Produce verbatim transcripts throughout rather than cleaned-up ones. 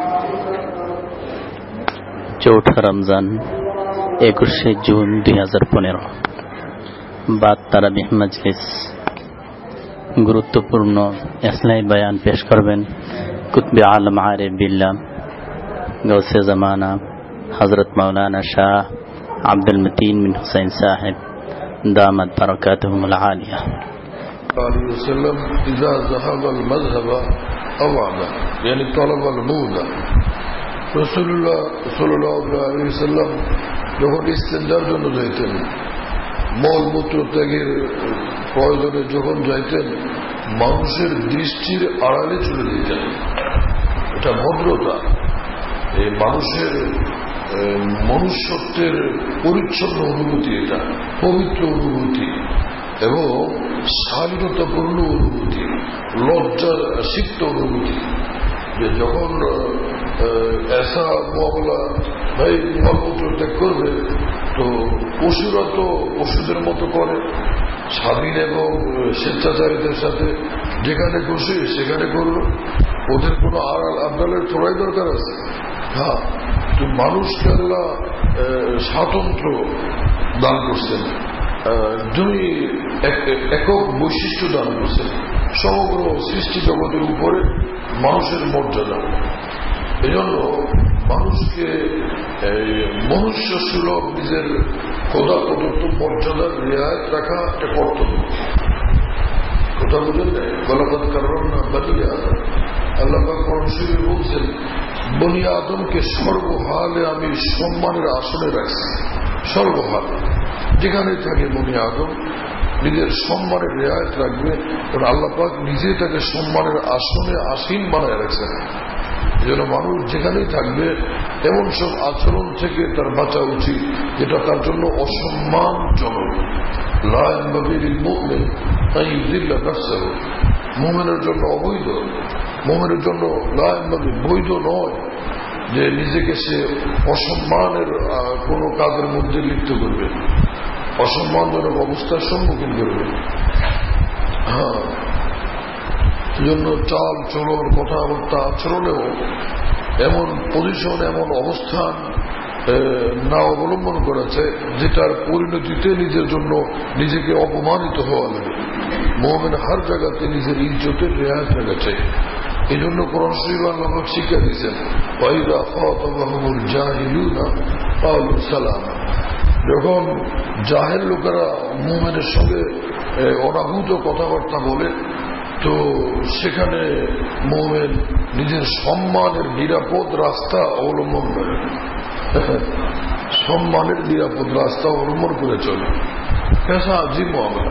চৌঠা রমজান একুশে জুন দুই হাজার পনেরো বাদ তারাবিহ মাজলিস। গুরুত্বপূর্ণ ইসলামী বয়ান পেশ করবেন কুতবে আলম আরিফ বিল্লাহ গৌসে জামানা হযরত মাওলানা শাহ আব্দুল মতিন বিন হুসাইন সাহেব দামাত বারাকাতুহুমুল আলিয়া। إذا ذهب المذهب أوعد يعني طلب المولى রাসূলুল্লাহ সাল্লাল্লাহু আলাইহি ওয়াসাল্লাম যখন ইস্তেঞ্জার জন্য যাইতেন, মলমূত্র ত্যাগের প্রয়োজনে যখন যাইতেন, মানুষের দৃষ্টির আড়ালে চলে যেতেন। এটা ভদ্রতা, এই মানুষের মনুষ্যত্বের পরিচ্ছন্ন অনুভূতি, এটা পবিত্র অনুভূতি এবং শালীনতাপূর্ণ অনুভূতি, লজ্জার সিক্ত অনুভূতি। যে যখন এসা মোয়ামলা ভাই মলমূত্র ত্যাগ করবে, তো পশুরা তো পশুদের মতো করে, স্বাধীন এবং স্বেচ্ছাচারীদের সাথে যেখানে খুশি সেখানে করলো, ওদের কোনো আড়াল আবদালের থোড়াই দরকার আছে? হ্যাঁ, তো মানুষকে আল্লাহ স্বাতন্ত্র দান করছেন, দুই একক বৈশিষ্ট্য দান করছেন, সমগ্র সৃষ্টি জগতের উপরে মানুষের মর্যাদা। এই জন্য মানুষকে মনুষ্য সুলভ নিজের খোদা প্রদত্ত মর্যাদার রেয়ায়ত রাখা একটা কর্তব্য। কথা বুঝেন না? গলাবাদ কারণ না বনি আদম, আল্লাহ কোরআন শরীফে বলছেন, বনি আদমকে সর্বহালে আমি সম্মানের আসনে রাখছি। সর্বহাল যেখানে থাকে বনি আদম নিজের সম্মানের রেয়ায়ত রাখবে, কারণ আল্লাহ পাক নিজে তাকে সম্মানের আসনে আসীন বানায় রাখছেন। এই জন্য মানুষ যেখানেই থাকবে এমন সব আচরণ থেকে তার বাঁচা উচিত যেটা তার জন্য অসম্মানজনক। মুমিনের জন্য অবৈধ, মুমিনের জন্য বৈধ নয় যে নিজেকে সে অসম্মানের কোন কাজের মধ্যে লিপ্ত করবে, অসম্মানজনক অবস্থার সম্মুখীন করবে। হ্যাঁ, সেজন্য চাল চলন কথাবার্তা আচরণেও এমন পজিশন, এমন অবস্থান না অবলম্বন করেছে যেটার পরিণতিতে নিজের জন্য নিজেকে অপমানিত হওয়া লাগে। মুমিন হার জায়গাতে নিজের ইজ্জতের রেয়াত রেখেছে। এই জন্য কোরআন শরীফে আল্লাহ শিক্ষা দিয়েছেন, ওয়াইদা খাতাবাহুমুল জাহিলুনা ক্বালু সালামা। যখন জাহেল লোকেরা মুমিনের সঙ্গে অনাভূত কথাবার্তা বলে, তো সেখানে মুমিন নিজের সম্মানের নিরাপদ রাস্তা অবলম্বন করে, সম্মানের নিরাপদ রাস্তা অবলম্বন করে চলে। পেশা আজিম মামলা।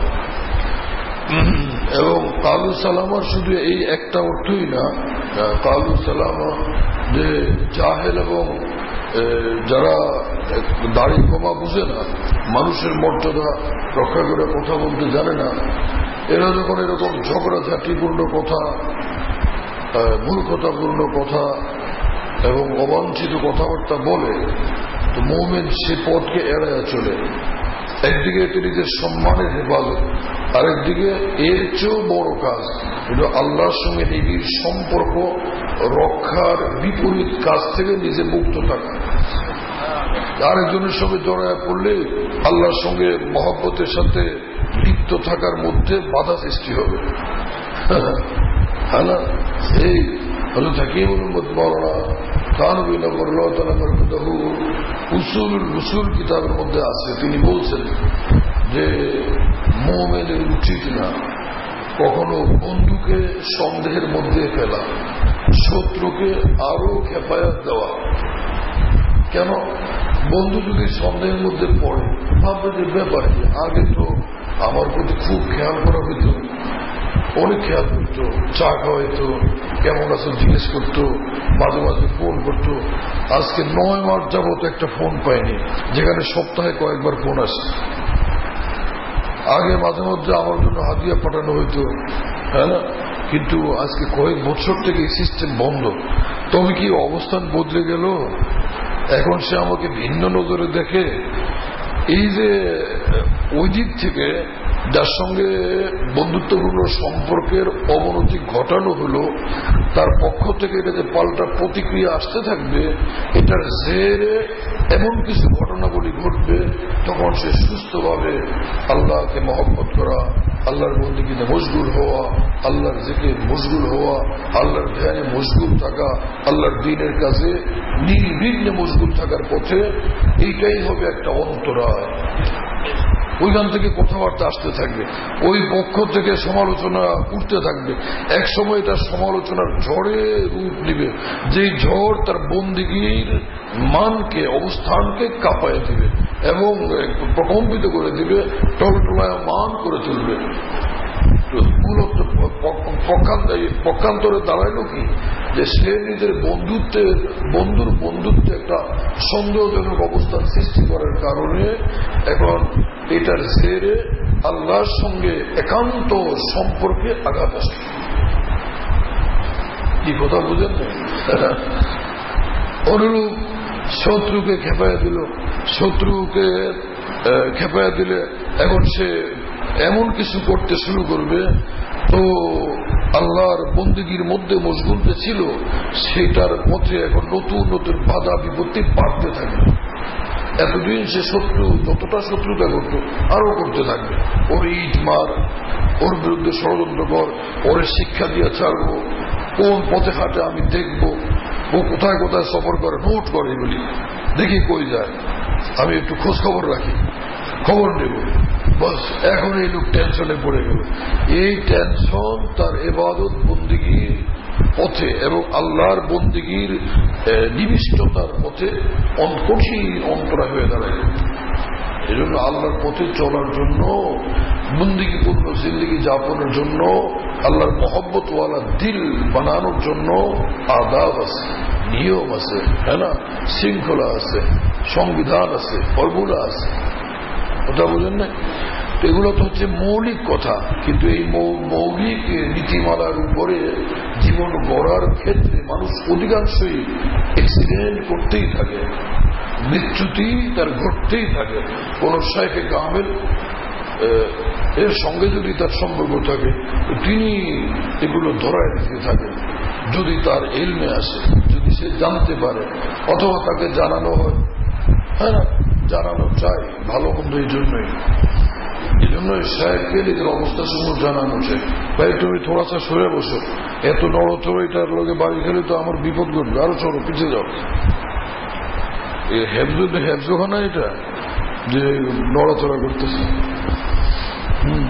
এবং কালু সালামার শুধু এই একটা অর্থই না, কালু সালামা যে জাহেল এবং যারা দাড়ি কমা বুঝে না, মানুষের মর্যাদা রক্ষা করে কথা বলতে জানে না, এরা যখন এরকম ঝগড়াঝাটিপূর্ণ কথা, মূর্খতাপূর্ণ কথা এবং অবাঞ্ছিত কথাবার্তা বলে, তো মুমিন সে পথকে এড়াইয়া চলে। একদিকে তিনি যে সম্মানের হেফাজত, আরেকদিকে এর চেয়েও বড় কাজ কিন্তু আল্লাহর সঙ্গে নিবিড় সম্পর্ক রক্ষার বিপরীত কাজ থেকে নিজে মুক্ত থাকা। আরেকজনের সঙ্গে জড়ায় পড়লে আল্লাহর সঙ্গে মহব্বতের সাথে লিপ্ত থাকার মধ্যে বাধা সৃষ্টি হবে। হ্যাঁ না? এই হলো থাকিম মৌলানা থানভী নগরুল্লাহ তাআলা বরকাতুহু উসুলুল উসুল কিতাবের মধ্যে আছে, তিনি বলছেন যে মুমিনের উচিত না কখনো বন্ধুকে সন্দেহের মধ্যে ফেলা, শত্রুকে আরো খেপায়াত দেওয়া। কেন? বন্ধু যদি সন্দেহের মধ্যে পড়ে, ভাববে যে ব্যাপার কি, আগে তো আমার প্রতি খুব খেয়াল করা হইত, অনেক খেয়াল করতো, চা খাওয়াইতো, কেমন আছো জিজ্ঞেস করতো, মাঝে মাঝে ফোন করতো। আজকে নয় মাস যাবত একটা ফোন পাইনি, যেখানে সপ্তাহে কয়েকবার ফোন আসে। আগে মাঝে মধ্যে আমার জন্য হাদিয়া পাঠানো হইতো, হ্যাঁ না, কিন্তু আজকে কয়েক বছর থেকে এই সিস্টেম বন্ধ। তবে কি অবস্থান বদলে গেল? এখন সে আমাকে ভিন্ন নজরে দেখে। এই যে ওই দিক থেকে যার সঙ্গে বন্ধুত্বপূর্ণ সম্পর্কের অবনতি ঘটানো হলো, তার পক্ষ থেকে এটা যে পাল্টা প্রতিক্রিয়া আসতে থাকবে, এটার জেরে এমন কিছু ঘটনাবলী ঘটবে, তখন সে সুস্থভাবে আল্লাহকে মহব্বত করা, আল্লাহর বন্দেগীতে মশগুল হওয়া, আল্লাহর জিকিরে মশগুল হওয়া, আল্লাহর ধ্যানে মশগুল থাকা, আল্লাহর দ্বীনের কাজে নির্বিঘ্নে মশগুল থাকার পথে, এইটাই হবে একটা অন্তরায়। ওইখান থেকে কথাবার্তা আসতে থাকবে, ওই পক্ষ থেকে সমালোচনা উঠতে থাকবে। এক সময় তার সমালোচনার ঝড়ে রূপ নিবে, যে ঝড় তার বন্দিগির মানকে, অবস্থানকে কাঁপায় দিবে এবং প্রকম্পিত করে দিবে, টলটলায় মান করে তুলবে। মূলত পক্ষান্তরে দাঁড়াইল কি, যে সে নিজের বন্ধুত্বের বন্ধুর বন্ধুত্বে একটা সন্দেহজনক অবস্থান সৃষ্টি করার কারণে এখন এটার জেরে আল্লাহর সঙ্গে একান্ত সম্পর্কে আঘাত আসে। কি কথা বুঝেন? অনুরূপ শত্রুকে খেপাইয়া দিল, শত্রুকে খেপাইয়া দিলে এখন সে এমন কিছু করতে শুরু করবে, তো আল্লাহর বন্দেগীর মধ্যে মশগুলতে ছিল, সেটার পথে এখন নতুন নতুন বাধা বিপত্তি বাড়তে থাকবে। এতদিন সে শত্রু যতটা শত্রুতা করত আরো করতে থাকবে, ওর ইট মার, ওর বিরুদ্ধে ষড়যন্ত্র কর, ওর শিক্ষা দিয়ে ছাড়বো, কোন পথে হাঁটে আমি দেখব, ও কোথায় কোথায় সফর করে নোট করে, বলি দেখি কই যায়, আমি একটু খোঁজ খবর রাখি, খবর নেব। বস এখন এই লোক টেনশনে পড়ে গেল। এই টেনশন তার ইবাদত বন্দেগীর পথে এবং আল্লাহর বন্দেগীর নিবিষ্টতার পথে কঠিন অন্তরায় হয়ে দাঁড়ায়। এই জন্য আল্লাহর পথে চলার জন্য, বন্দেগীপূর্ণ জিন্দেগি যাপনের জন্য, আল্লাহর মহব্বতওয়ালা দিল বানানোর জন্য আদাব আছে, নিয়ম আছে, হ্যাঁ না, শৃঙ্খলা আছে, সংবিধান আছে, ফর্মুলা আছে। কথা বুঝেন না? এগুলো তো হচ্ছে মৌলিক কথা, কিন্তু এই মৌলিক নীতিমালার উপরে জীবন গড়ার ক্ষেত্রে মানুষ অধিকাংশই অ্যাক্সিডেন্ট করতেই থাকে, মৃত্যুটি তার ঘটতেই থাকে। কোন শাইখে কামেল এর সঙ্গে যদি তার সম্পর্ক থাকে, তিনি এগুলো ধরায় দিতে থাকেন, যদি তার এলমে আসে, যদি সে জানতে পারে, অথবা তাকে জানানো হয়। হ্যাঁ, জানানো চাই, ভালো মন্দ এই জন্যই। এই জন্যই সাহেবকে নিজের অবস্থা সমূহ জানানো চাই। ভাই তুমি থোড়াসা সরে বসো, এত নড়চড়ো এটার লোকে বাড়ি খেলে তো আমার বিপদ ঘটবে, আরো চড়ো, পিছিয়ে যাও। হেফজোখানা এটা যে নড়াচড়া করতেছে। হম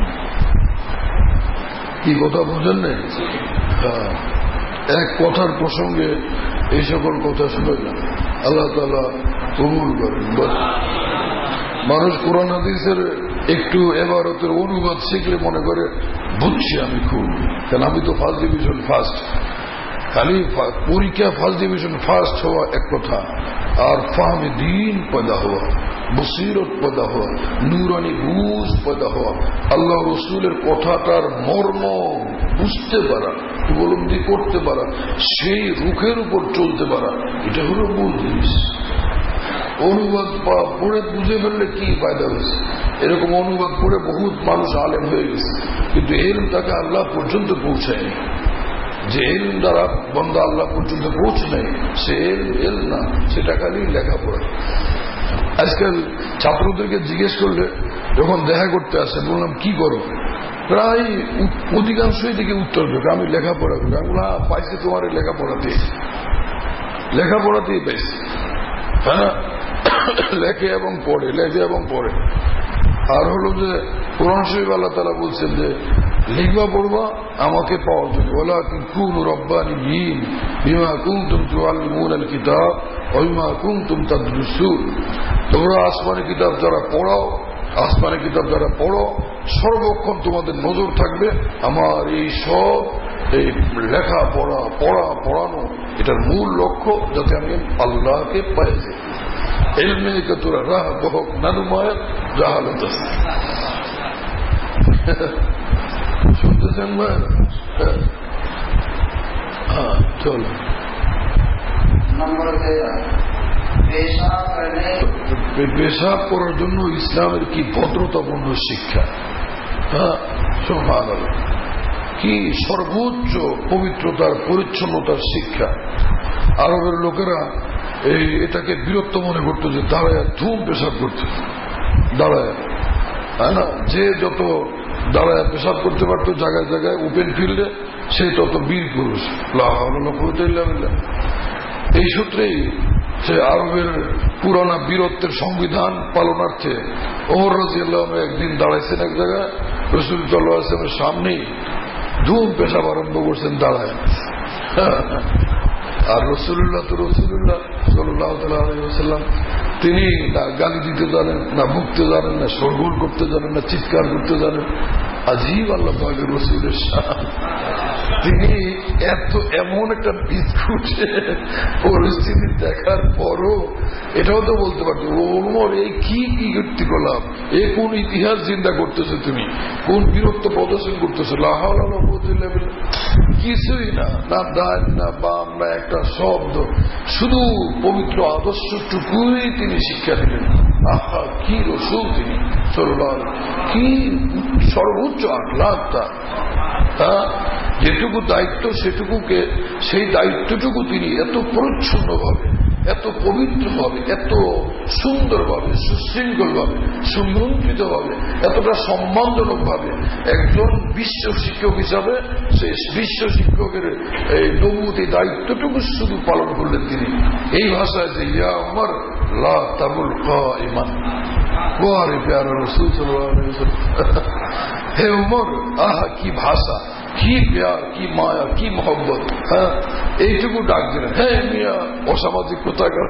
কি কথা বুঝেন না? হ্যাঁ, এক কথার প্রসঙ্গে এই সকল কথা শুনে যান, আল্লাহ তাআলা কবুল করেন। মানুষ কোরআন হাদিসের একটু এবারতের অনুবাদ শিখলে মনে করে বুঝছি আমি খুব, কেন আমি তো ফার্স্ট ডিভিশন ফার্স্ট। খালি পরীক্ষা ফার্স্ট ডিভিশন ফার্স্ট হওয়া এক কথা, আর ফাহমে দিন পয়দা হওয়া, বসিরত পয়দা হওয়া, নুরানি বুঝ পয়দা হওয়া, আল্লাহ রসুলের কথাটার মর্ম বুঝতে পারা, উপলব্ধি করতে পারা, সেই রুখের উপর চলতে পারা, এটা হলো মূল জিনিস। অনুবাদ পড়ে বুঝে ফেললে কি ফায়দা হয়েছে? এরকম অনুবাদ পড়ে বহুত মানুষ আলেম হয়ে গেছে, কিন্তু এলম তাকে আল্লাহ পর্যন্ত পৌঁছায়নি। যে এলম দ্বারা বন্দা আল্লাহ পর্যন্ত পৌঁছে নেয়, সে এল এল না, সেটা খালি লেখাপড়া। আজকাল ছাত্রদেরকে জিজ্ঞেস করলে, যখন দেখা করতে আসে, বললাম কি করো, প্রায় অধিকাংশই থেকে উত্তর দেবে আমি লেখাপড়া করি। আমি বললাম পাইছি তোমার লেখাপড়াতে, লেখাপড়াতেই পাইছি। হ্যাঁ, লেখে এবং পড়ে, লেখে এবং পড়ে। আর হলো যে কোরআন শরীফ আল্লাহ তাআলা বলছেন যে লিখবা পড়বা আমাকে পাওয়ার জন্য, ওয়ালাকিন কুনু রাব্বানিয়িন বিমা কুনতুম তুআল্লিমুনাল কিতাব ওয়া বিমা কুনতুম তাদরুসুন। তোমরা আসমানি কিতাব যারা পড়াও, আসমানি কিতাব যারা পড়ো, সর্বক্ষণ তোমাদের নজর থাকবে আমার এই সব এই লেখা পড়া, পড়া পড়ানো, এটার মূল লক্ষ্য যাতে আমি আল্লাহকে পাই যাই। এলমে কে তোরা রাহ বহক নানুমায় জাহালত আছে। শুনতেছেন ভাই? হ্যাঁ, চলো। পেশাব করার জন্য ইসলামের কি ভদ্রতাপূর্ণ শিক্ষা, হ্যাঁ, সুবহানাল্লাহ। কি সর্বোচ্চ পবিত্রতার পরিচ্ছন্নতার শিক্ষা। আরবের লোকেরা এই এটাকে বীরত্ব মনে করতো যে দাঁড়ায় ধুম পেশাব করতে, দাঁড়ায়, হ্যাঁ না, যে যত দাঁড়ায় পেশাব করতে পারতো জায়গায় জায়গায় ওপেন ফিল্ডে, সে তত বীর পুরুষ। এই সূত্রেই সে আরবের পুরানা বীরত্বের সংবিধান পালনার্থে ওমর রাদিয়াল্লাহু আনহু একদিন দাঁড়াইছেন এক জায়গায়, রাসূল সাল্লাল্লাহু আলাইহি ওয়াসাল্লামের সামনেই ধুম পেশাব আরম্ভ করছেন দাঁড়ায়। আর রাসূলুল্লাহ তো রাসূলুল্লাহ সাল্লাল্লাহু আলাইহি ওয়াসাল্লাম, তিনি না গালি দিতে জানেন, না ভুগতে জানেন, না শোরগোল করতে জানেন, না চিৎকার করতে জানেন। আজীব আল্লাহ পাকের রাসূলের শান। তিনি এত এমন একটা বিস্কুট পরিস্থিতি দেখার পরও এটাও তো বলতে পারতো, ওমর এই কি কি কীর্তি করলাম, এ কোন ইতিহাস চিন্তা করতেছো, তুমি কোন বীরত্ব প্রদর্শন করতেছো, লা হাওলা ওয়ালা কুওয়াতা ইল্লা বিল্লাহ। কিছুই না, না ডান না বাম না একটা শব্দ, শুধু পবিত্র আদর্শটুকুই তিনি শিক্ষা দিলেন। আহা, কি রসূল তিনি সাল্লাল্লাহু আলাইহি ওয়াসাল্লাম, কি সর্বোচ্চ আখলাকটা। হ্যাঁ, যেটুকু দায়িত্ব সেটুকুকে, সেই দায়িত্বটুকু তিনি এত পরিচ্ছন্ন ভাবে, এত পবিত্র ভাবে, এত সুন্দর ভাবে, সুশৃঙ্খল ভাবে, সুনিয়ন্ত্রিত ভাবে, এতটা সম্মানজনক ভাবে একজন বিশ্ব শিক্ষক হিসাবে সেই বিশ্ব শিক্ষকের এই নবুয়তি দায়িত্বটুকু শুধু পালন করলেন তিনি এই ভাষায় যে ইয়া উমর লা তাবুল কাইমান। ওয়ারে প্যারা রাসূল সাল্লাল্লাহু আলাইহি ওয়াসাল্লাম, হে উমর, আহা কি ভাষা, কি প্যার, কি মায়া, কি মহব্বত। হ্যাঁ, এইটুকু ডাক দিলেন, হ্যাঁ মিয়া অসামাজিক কোথাকার,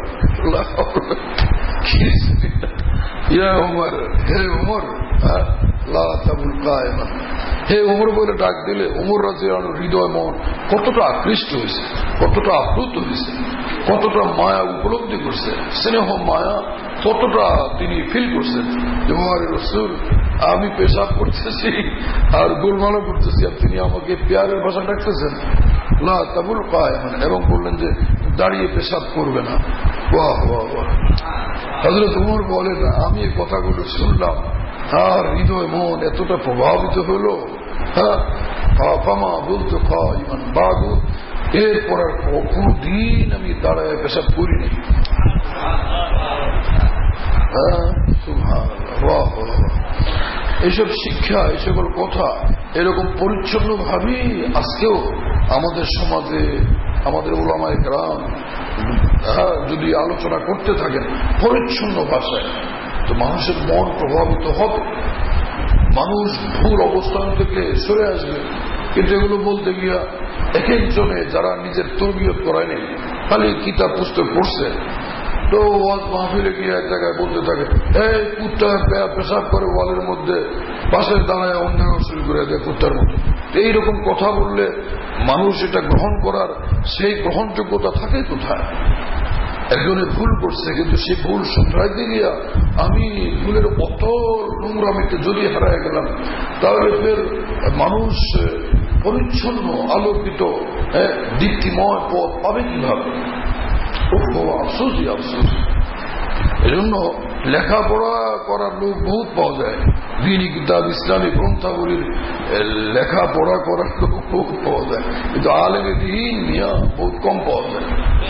ইয়া উমর, হে উমর, হ্যাঁ লা তাবুল কাইমান, হে উমর বলে ডাক দিলে উমর রাদিয়াল্লাহু আনহুর হৃদয় মন কতটা আকৃষ্ট হয়েছে, কতটা আপ্লুত হয়েছে, কতটা মায়া উপলব্ধি করছে, স্নেহ মায়া কতটা তিনি ফিল করছেন যে ওয়ারে রাসূল, আমি পেশাব করতেছি আর গোলমালও করতেছি, আর তিনি আমাকে প্যারের ভাষা ডাকতেছেন লা তাবুল কাইমান, এবং বললেন যে দাঁড়িয়ে পেশাব করবে না। বাহ বাহ বাহ। হযরত উমর বলেন, আমি এই কথাগুলো শুনলাম, তার হৃদয় মন এতটা প্রভাবিত হলো, হ্যাঁ, ফামা বলতো কাইমান বাদু, এরপর আর কোনদিন আমি দাঁড়ায় পেশাব করিনি। হ্যাঁ, সুবহানাল্লাহ। এইসব শিক্ষা, এই সকল কথা এরকম পরিচ্ছন্ন ভাবেই আজকেও আমাদের সমাজে আমাদের উলামায়ে কেরাম যদি আলোচনা করতে থাকেন পরিচ্ছন্ন ভাষায়, তো মানুষের মন প্রভাবিত হবে, মানুষ ভুল অবস্থান থেকে সরে আসবে। কিন্তু এগুলো বলতে গিয়া এক একজনে যারা নিজের তরবিয়ত করায়নি, খালি কিতাব পুস্তক পড়ছে, তো ওয়াজ মাহফিলে গিয়ে এক জায়গায় বলতে থাকে, এই কুত্তা পেশাব করে ওয়ালের মধ্যে, পাশের দাঁড়ায় অন্যান্য শুরু করে দেয় কুত্তার মতো। এইরকম কথা বললে মানুষ এটা গ্রহণ করার সেই গ্রহণযোগ্যতা থাকে কোথায়? একজনে ভুল করছে, কিন্তু সে ভুল শুধরাইতে গিয়া আমি ভুলের অত নোংরামিতে যদি হারায় গেলাম, তাহলে ফের মানুষ পরিচ্ছন্ন আলোকিত দীপ্তিময় পথ পাবে কিভাবে? আফসোসই আফসোস। এজন্য লেখাপড়া করার লোক বহুত পাওয়া যায়, দ্বীনি কিতাব ইসলামী গ্রন্থাবলীর লেখাপড়া করার লোক বহুত পাওয়া যায়, কিন্তু আলেমে দ্বীন নিয়া বহুত কম পাওয়া যায়,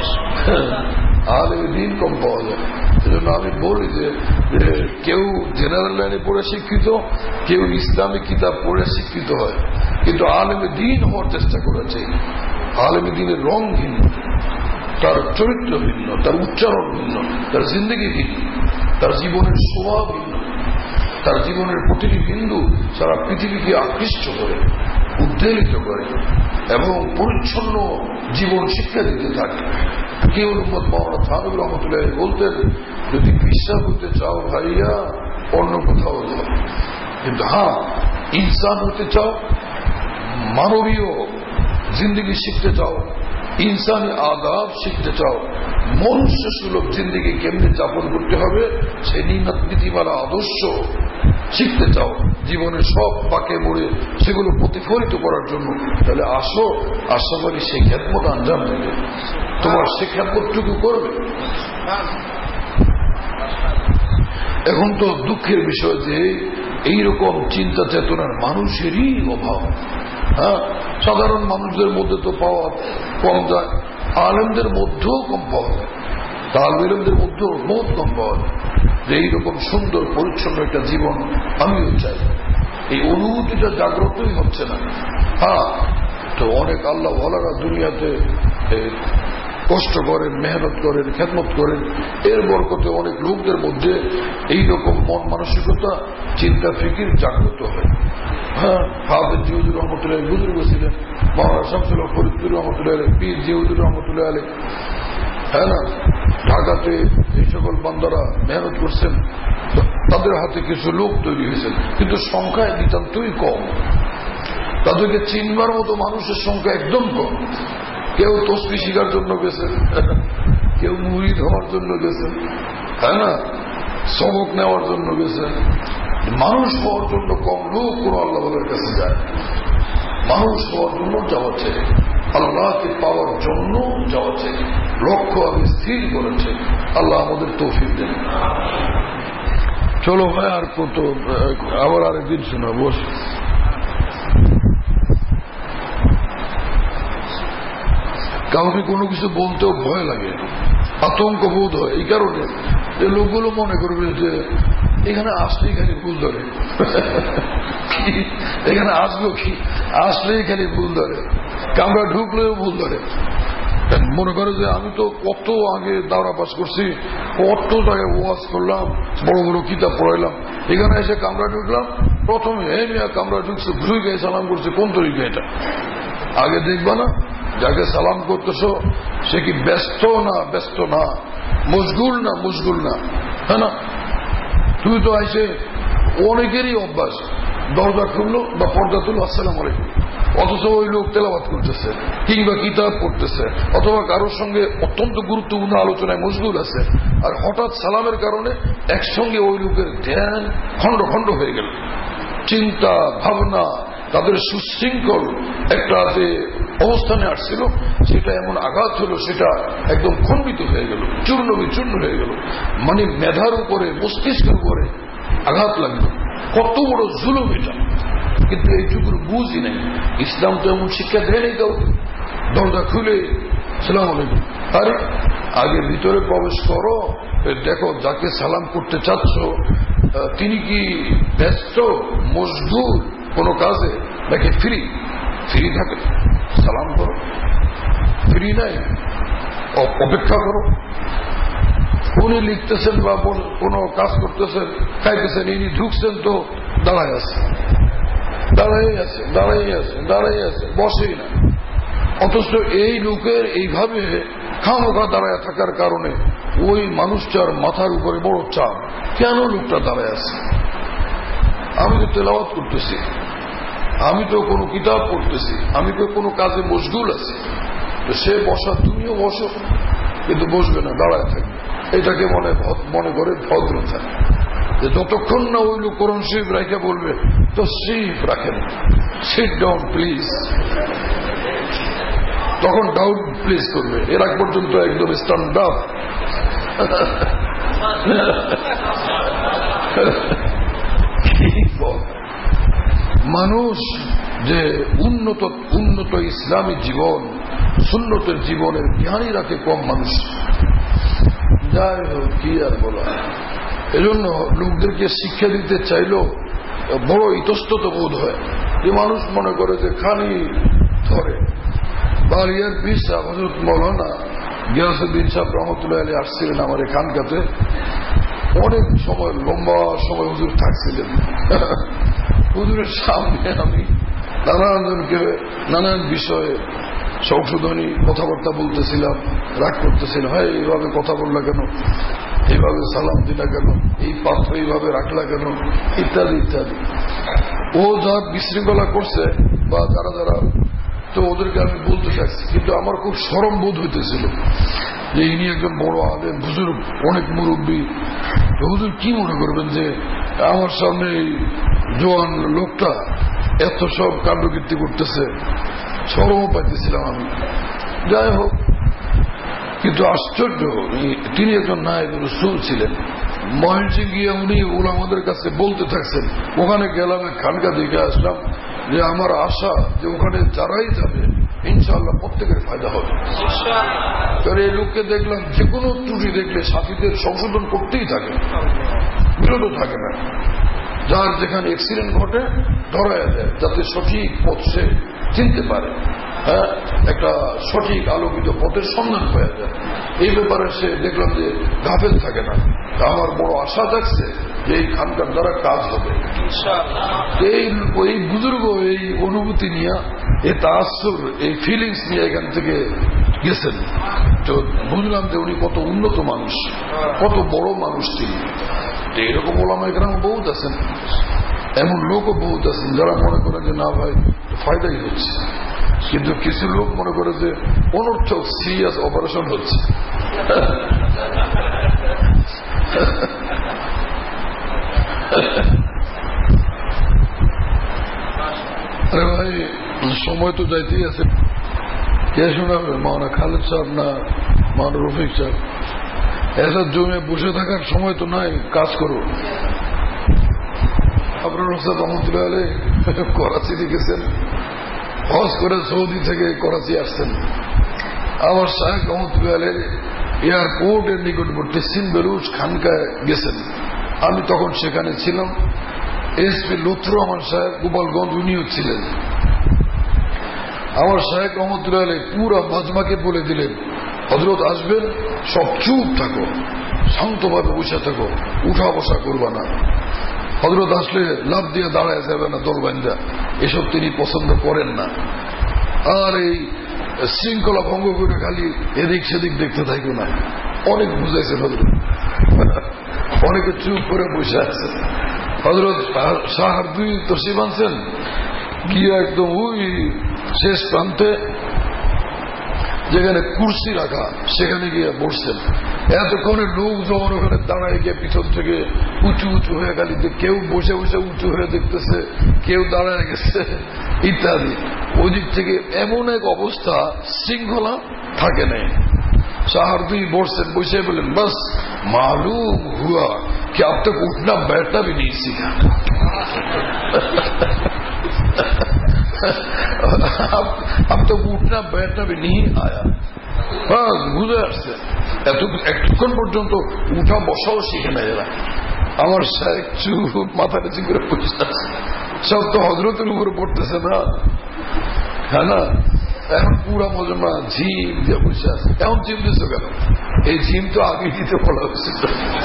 আলেমে দ্বীন কম পাওয়া যায়। সেজন্য আমি বলি যে কেউ জেনারেল লাইনে পড়ে শিক্ষিত, কেউ ইসলামী কিতাব পড়ে শিক্ষিত হয়, কিন্তু আলেমে দ্বীন হওয়ার চেষ্টা করেছে। আলেমে দ্বীনের রং ভিন্ন, তার চরিত্র ভিন্ন, তার উচ্চারণ ভিন্ন, তার জিন্দগি ভিন্ন, তার জীবনের শোভা ভিন্ন, তার জীবনের প্রতিটি বিন্দু সারা পৃথিবীকে আকৃষ্ট করে, উদ্বেলিত করে এবং পরিচ্ছন্ন জীবন শিক্ষা দিতে থাকে। কেউ মাওলানা থানভী রহমতুল্লাহ বলতেন, যদি বিশ্বাস হতে চাও ভাইয়া অন্য কোথাও যাও, কিন্তু হ্যাঁ ইনসান হতে চাও, মানবীয় জিন্দগি শিখতে চাও, ইনসানি আদাব শিখতে চাও, মনুষ্য সুলভ জিন্দগি কেমনে যাপন করতে হবে সেই নীতিমালা আদর্শ শিখতে চাও, জীবনের সব বাঁকে মোড়ে সেগুলো প্রতিফলিত করার জন্য, তাহলে আসো, আশা করি সেই খেদমত আঞ্জাম দেবে, তোমার সে খেদমতটুকু করবে। এখন তো দুঃখের বিষয় যে এইরকম চিন্তা চেতনার মানুষেরই অভাব। হ্যাঁ, সাধারণ মানুষদের মধ্যে তো পাওয়া কম যায়, আলেমদের মধ্যেও কম পাওয়া যায়, তালবেলদের মধ্যেও বহুত কম পাওয়া যায় যে এইরকম সুন্দর পরিচ্ছন্ন একটা জীবন আমিও চাই। এই অনুভূতিটা জাগ্রতই হচ্ছে না। হ্যাঁ, তো অনেক আল্লাহ ওয়ালারা দুনিয়াতে কষ্ট করেন, মেহনত করেন, খেদমত করেন, এর বরকতে অনেক লোকদের মধ্যে এইরকম মন মানসিকতা, চিন্তা ফিকির জাগ্রত হয়। হ্যাঁ, হাফেজ জিউদুর রহমতুল্লাহ বুজুর্গ ছিলেন, মাওলানা শামসুল হক ফরিদপুর রহমতুল্লাহ আলাইহি, পীর জিউদুর রহমতুল্লাহ আলাইহি। হ্যাঁ না, ঢাকাতে এই সকল বান্দারা মেহনত করছেন, তাদের হাতে কিছু লোক তৈরি হয়েছেন, কিন্তু সংখ্যায় নিতান্তই কম। তাদেরকে চিনবার মতো মানুষের সংখ্যা একদম কম। কেউ তসবি শিখার জন্য গেছেন, কেউ মুরিদ হওয়ার জন্য গেছেন, তাই না, সবক নেওয়ার জন্য গেছেন। মানুষ হওয়ার জন্য কম লোক কোন আল্লাহর কাছে যায়, মানুষ হওয়ার জন্য যাওয়া চাই, আল্লাহকে পাওয়ার জন্য যাওয়া চাই, লক্ষ্য আমি স্থির করেছে। আল্লাহ আমাদের তৌফিক দেন। চলো ভাই, আর কত, আবার আরেকদিন শোনা বস। কাউকে কোনো কিছু বলতেও ভয় লাগে, আতঙ্ক বোধ হয়, এই কারণে যে লোকগুলো মনে করবে যে এখানে আসলেই খালি ভুল ধরে, এখানে আসবো কি, আসলেই খালি ভুল ধরে, কামরা ঢুকলেও ভুল ধরে। মনে করে যে আমি তো কত আগে দাওরা পাস করছি, কত জায়গায় ওয়াজ করলাম, বড় বড় কিতাব পড়াইলাম, এখানে এসে কামরা ঢুকলাম, প্রথমে হে মিয়া কামরা ঢুকছে, ঘুরে গিয়ে সালাম করছে, কোন তরিকা এটা? আগে দেখবা না যাকে সালাম করতেছ সে কি ব্যস্ত না ব্যস্ত না, মশগুল না মশগুল না, হ্যাঁ না? তুমি তো আইসে, অনেকেরই অভ্যাস দরজা খুললো বা পর্দা তুললো, আসসালাম আলাইকুম, অথচ ওই লোক তেলাওয়াত করতেছে কিংবা কিতাব পড়তেছে অথবা কারোর সঙ্গে অত্যন্ত গুরুত্বপূর্ণ আলোচনায় মশগুল আছে, আর হঠাৎ সালামের কারণে একসঙ্গে ওই লোকের ধ্যান খণ্ড খণ্ড হয়ে গেল। চিন্তা ভাবনা তাদের সুশৃঙ্খল একটা যে অবস্থানে আসছিল সেটা এমন আঘাত হলো, সেটা একদম খণ্ডিত হয়ে গেল, চূর্ণ বিচূর্ণ হয়ে গেল, মানে মেধার উপরে মস্তিষ্কের উপরে আঘাত লাগলো। কত বড় জুলুম এটা! কিন্তু এইটুকুর বুঝই নাই। ইসলাম তো এমন শিক্ষা দেয় নাই কাউকে। দরজা খুলে সালাম আলাইকুম, আরে আগে ভিতরে প্রবেশ করো, দেখো যাকে সালাম করতে চাচ্ছ তিনি কি ব্যস্ত মশগুল কোন কাজে নাকি ফ্রি? ফ্রি থাকে সালাম করো, ফ্রি নাই অপেক্ষা করো। উনি লিখতেছেন বা কোন কাজ করতেছেন, খাইতেছেন, ইনি ঢুকছেন তো দাঁড়ায় আছে, দাঁড়াই আছে, দাঁড়াই আছে, দাঁড়াই আছে, বসেই না। অথচ এই লোকের এইভাবে খামোখা দাঁড়ায় থাকার কারণে ওই মানুষটার মাথার উপরে বড় চাপ। কেন লোকটা দাঁড়ায় আছে? আমি তো তেলাওয়াত করতেছি, আমি তো কোনো কিতাব পড়তেছি, আমি তো কোনো কাজে মশগুল আছি, তো সে বসা, তুমিও বসো, কিন্তু বসবে না, দাঁড়ায় থাকবে। এটাকে মনে মনে করে ভদ্রতা, যে যতক্ষণ না ওই লোক কোরআন শরীফ রাখে বলবে তো শরীফ রাখেন, সিট ডাউন প্লিজ, তখন ডাউন প্লিজ করবে। এর আগ পর্যন্ত একদম স্ট্যান্ড আপ। মানুষ যে উন্নত উন্নত ইসলামী জীবন, সুন্নতের জীবনের জ্ঞানী রাখে কম মানুষ। যাই হোক, কি আর বলা। এজন্য লোকদেরকে শিক্ষা দিতে চাইলেও বড় ইতস্তত বোধ হয়, যে মানুষ মনে করে যে খালি ধরে। বালিয়ার পীর সাহেব হযরত মাওলানা গিয়াসউদ্দিন সাহেব রহমতুল্লাহ আলাইহি আসছিলেন আমার এখানকাতে, অনেক সময় লম্বা সময় হুজুর থাকছিলেন। হুজুরের সামনে আমি নানাজনকে নানান বিষয়ে সংশোধনী কথাবার্তা বলতেছিলাম, রাগ করতেছিলাম, হয় এইভাবে কথা বললা কেন, এইভাবে সালাম দিলা কেন, এই পাত্র এইভাবে রাখলা কেন, ইত্যাদি ইত্যাদি। ও যা বিশৃঙ্খলা করছে বা যারা যারা, তো ওদেরকে আমি বলতে চাইছি, কিন্তু আমার খুব শরম বোধ হইতেছিল যে ইনি একজন বড় আলেম, বুজুর্গ, অনেক মুরব্বী, হুজুর কি মনে করবেন যে আমার সামনে এই জোয়ান লোকটা এত সব কাণ্ডকীর্তি করতেছে, শরমও পাইতেছিলাম আমি। যাই হোক, কিন্তু আশ্চর্য, তিনি একজন নায়েবে রাসূল ছিলেন, মহেন্দ্র গিয়ে উনি ওলামাদের কাছে বলতে থাকছেন। ওখানে গেলাম, খানকা দেখে আসলাম যে আমার আশা যে ওখানে যারাই যাবে ইনশাআল্লাহ প্রত্যেকের ফায়দা হবে। কারণ এই লোককে দেখলাম যে কোনো ত্রুটি দেখলে সাথীদের সংশোধন করতেই থাকে, বিরত থাকে না। যার যেখানে অ্যাক্সিডেন্ট ঘটে ধরায় দেয় যাতে সঠিক পথ সে চিনতে পারে, হ্যাঁ, একটা সঠিক আলোকিত পথের সন্ধান হয়ে যায়। এই ব্যাপারে সে দেখলাম যে গাফেল থাকে না। আমার বড় আশা থাকছে যে এই খানকার দ্বারা কাজ হবে। এই এই বুজুর্গ এই অনুভূতি নিয়ে, এই তাআসসুর, এই ফিলিংস নিয়ে এখান থেকে গেছেন। তো বুঝলাম যে উনি কত উন্নত মানুষ, কত বড় মানুষ তিনি। এরকম ওলামা ইকরাম বহুত আছেন, এমন লোকও বহুত আছেন যারা মনে করেন যে না ভাই ফায়দাই হচ্ছে, কিন্তু কিছু লোক মনে করে যে অনর্থক সিরিয়াস অপারেশন হচ্ছে। আরে ভাই সময় তো যাইতেই আছে। কে শোনাবে? মাওলানা খালেদ সাহেব না মাওলানা রফিক সাহেব? এসব জমে বসে থাকার সময় তো নাই, কাজ করো। আপনার রহমতুল্লাহ রহমতুল্লাহ আলী করাচিতে গেছেন, হজ করে সৌদি থেকে করাচি আসছেন। আমার শাহেখ রহমতুল্লাহ আলী এয়ারপোর্টের নিকটবর্তী সিনবেলুজ খানকায় গেছেন। আমি তখন সেখানে ছিলাম। এসপি লুৎফর রহমান সাহেব গোপালগঞ্জ উনিও ছিলেন। আমার শাহেখ রহমতুল্লাহ আলী পুরো মাজমাকে বলে দিলেন, হযরত আসবেন, সব চুপ থাকো, শান্তভাবে বসে থাকো, উঠা বসা করবা না। হযরত আসলে লাভ দিয়ে দাঁড়ায় যাবে না, দলবান্ধা, এসব তিনি পছন্দ করেন না। আর এই শৃঙ্খলা ভঙ্গ করে খালি এদিক সেদিক দেখতে থাকো না। অনেক বুঝাইছেন হযরত, অনেকে চুপ করে বসে আছে। হযরত সাহার দুই তসিব আনছেন, গিয়ে একদম ওই শেষ প্রান্তে যেখানে কুর্সি রাখা সেখানে গিয়ে বসছেন। এতক্ষণে লোক যখন ওখানে দাঁড়ায় গিয়ে পিছন থেকে উঁচু উঁচু হয়ে খালি কেউ বসে বসে উঁচু হয়ে দেখতেছে, কেউ দাঁড়ায় গেছে ইত্যাদি। ওই দিক থেকে এমন এক অবস্থা, শৃঙ্খলা থাকে নাই। সাহার দুই বসছেন, বসে বলেন, বাস মালুম হুয়া कि अब तक उठना बैठना भी नहीं सीखा। अब अब तक उठना बैठना भी नहीं आया। বাস বুঝে আসছে, এতক্ষণ পর্যন্ত উঠা বসাও শিখে না এরা। আমার শায়েখ চুপ মাথা নিচু করে বসে আছে। সব তো হযরতের উপরে পড়তেছে না, হ্যাঁ না? এখন পুরা মজমা ঝিম দিয়ে বসে আছে। এমন জিম দিচ্ছ কেন? এই জিম তো আগে দিতে বলা উচিত।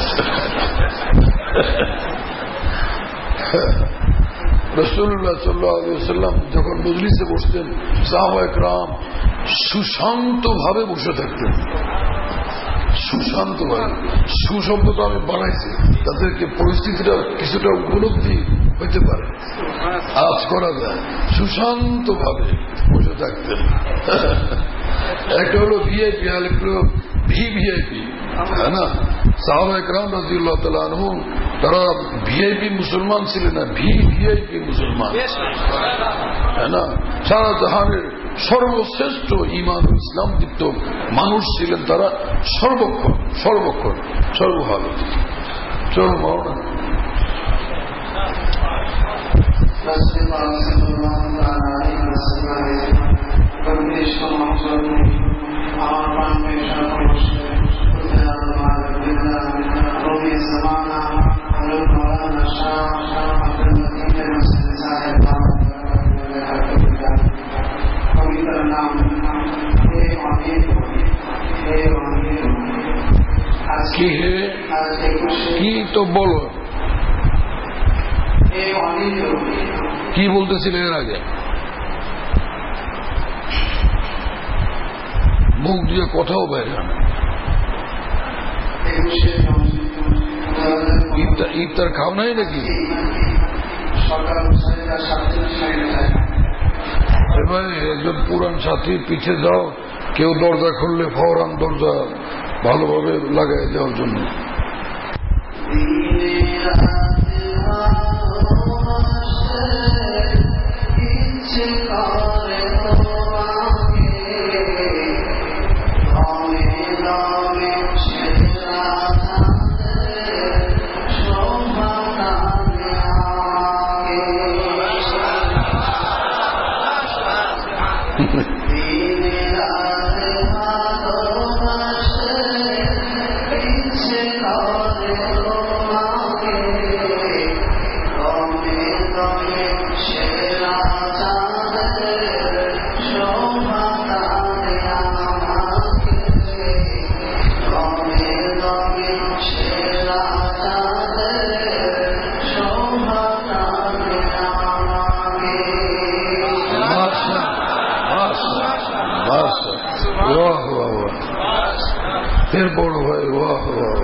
রাসূলুল্লাহ সাল্লাল্লাহু আলাইহি ওয়াসাল্লাম যখন মজলিসে বসতেন, সাহাবায়ে কেরাম সুশান্ত ভাবে বসে থাকতেন। সুশান্ত ভাবে, সুশব্দ তো আমি বানাইছি তাদেরকে পরিস্থিতিটা কিছুটা উপলব্ধি হইতে পারে, আজ করা যায়। সুশান্ত ভাবে বসে থাকতেন। একটা হলো ভিআইপি, আর একটা হলো ভি ভিআইপি, হ্যাঁ না? সাহাবায়ে কেরাম রাদিয়াল্লাহু তাআলা আনহুম তারা ভিআইপি মুসলমান ছিলেন না, ভি ভিআইপি মুসলমান, হ্যাঁ না? সারা জাহানের সর্বশ্রেষ্ঠ ঈমান ও ইসলাম দীপ্ত মানুষ ছিলেন তারা, সর্বক্ষণ সর্বক্ষণ সর্বভাবে। চলো মাওলানা। কি হে কি তো বলো, কি বলতেছিলে এর আগে? মুখ দিয়ে কথাও বাইরে না। ইফতার খাও নাই নাকি? এবার একজন পুরান সাথী পিছে যাও, কেউ দরজা খুললে ফওরান দরজা ভালোভাবে লাগাই দেওয়ার জন্য। এর বড় ভাই বাহ বাহ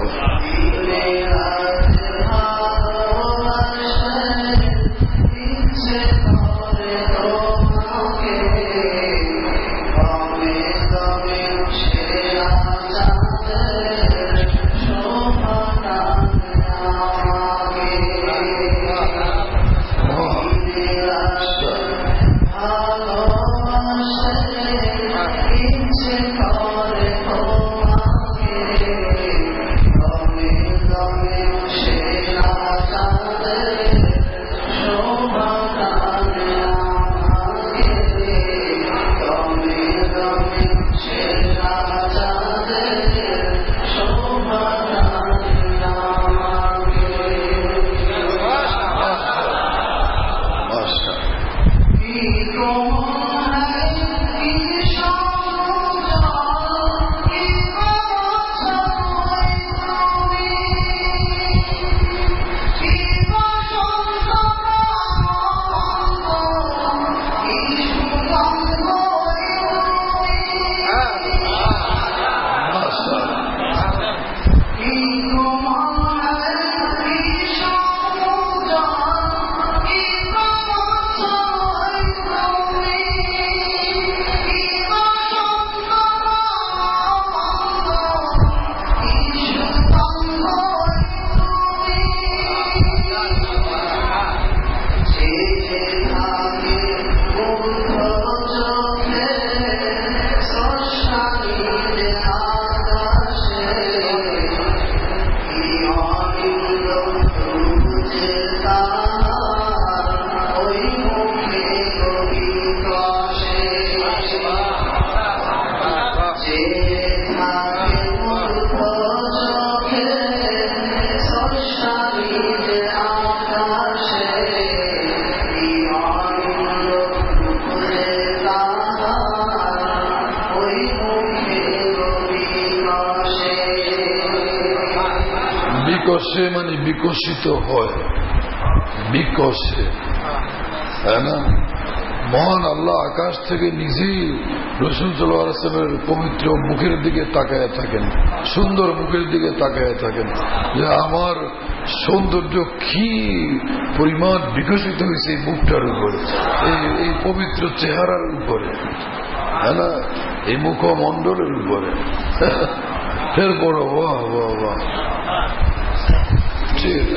বিকশে মানে বিকশিত হয়, বিকশে, তাই না? মহান আল্লাহ আকাশ থেকে নিজেই রাসূল সাল্লাল্লাহু আলাইহি ওয়াসাল্লামের পবিত্র মুখের দিকে তাকায় থাকেন, সুন্দর মুখের দিকে তাকায় থাকেন যে আমার সৌন্দর্য কি পরিমাণ বিকশিত হয়েছে এই মুখটার উপরে, এই পবিত্র চেহারার উপরে, হ্যাঁ না, এই মুখমণ্ডলের উপরে। ফের বড় বাহ বাহ বাহ, ঠিক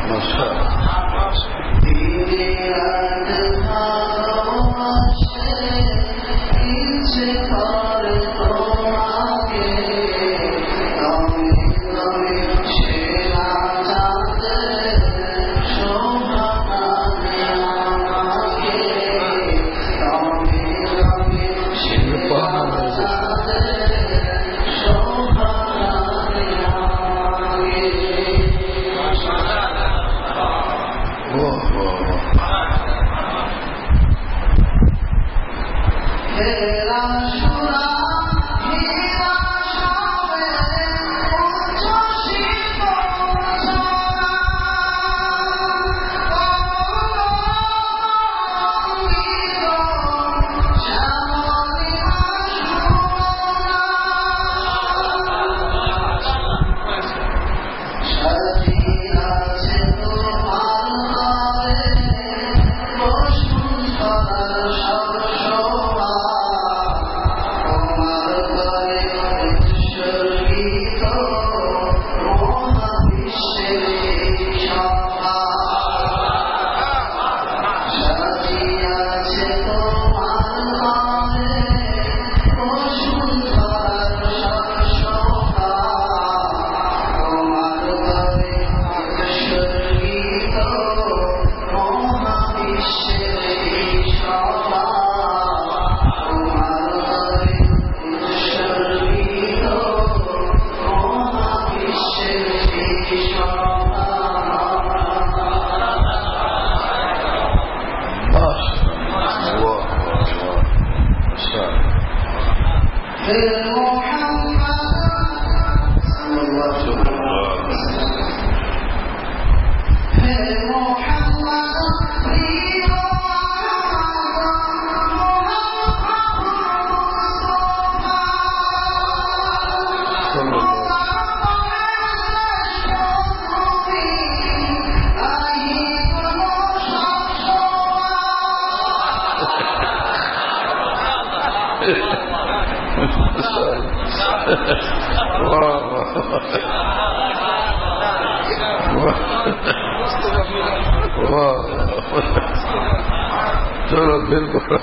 चलो बिल्कुल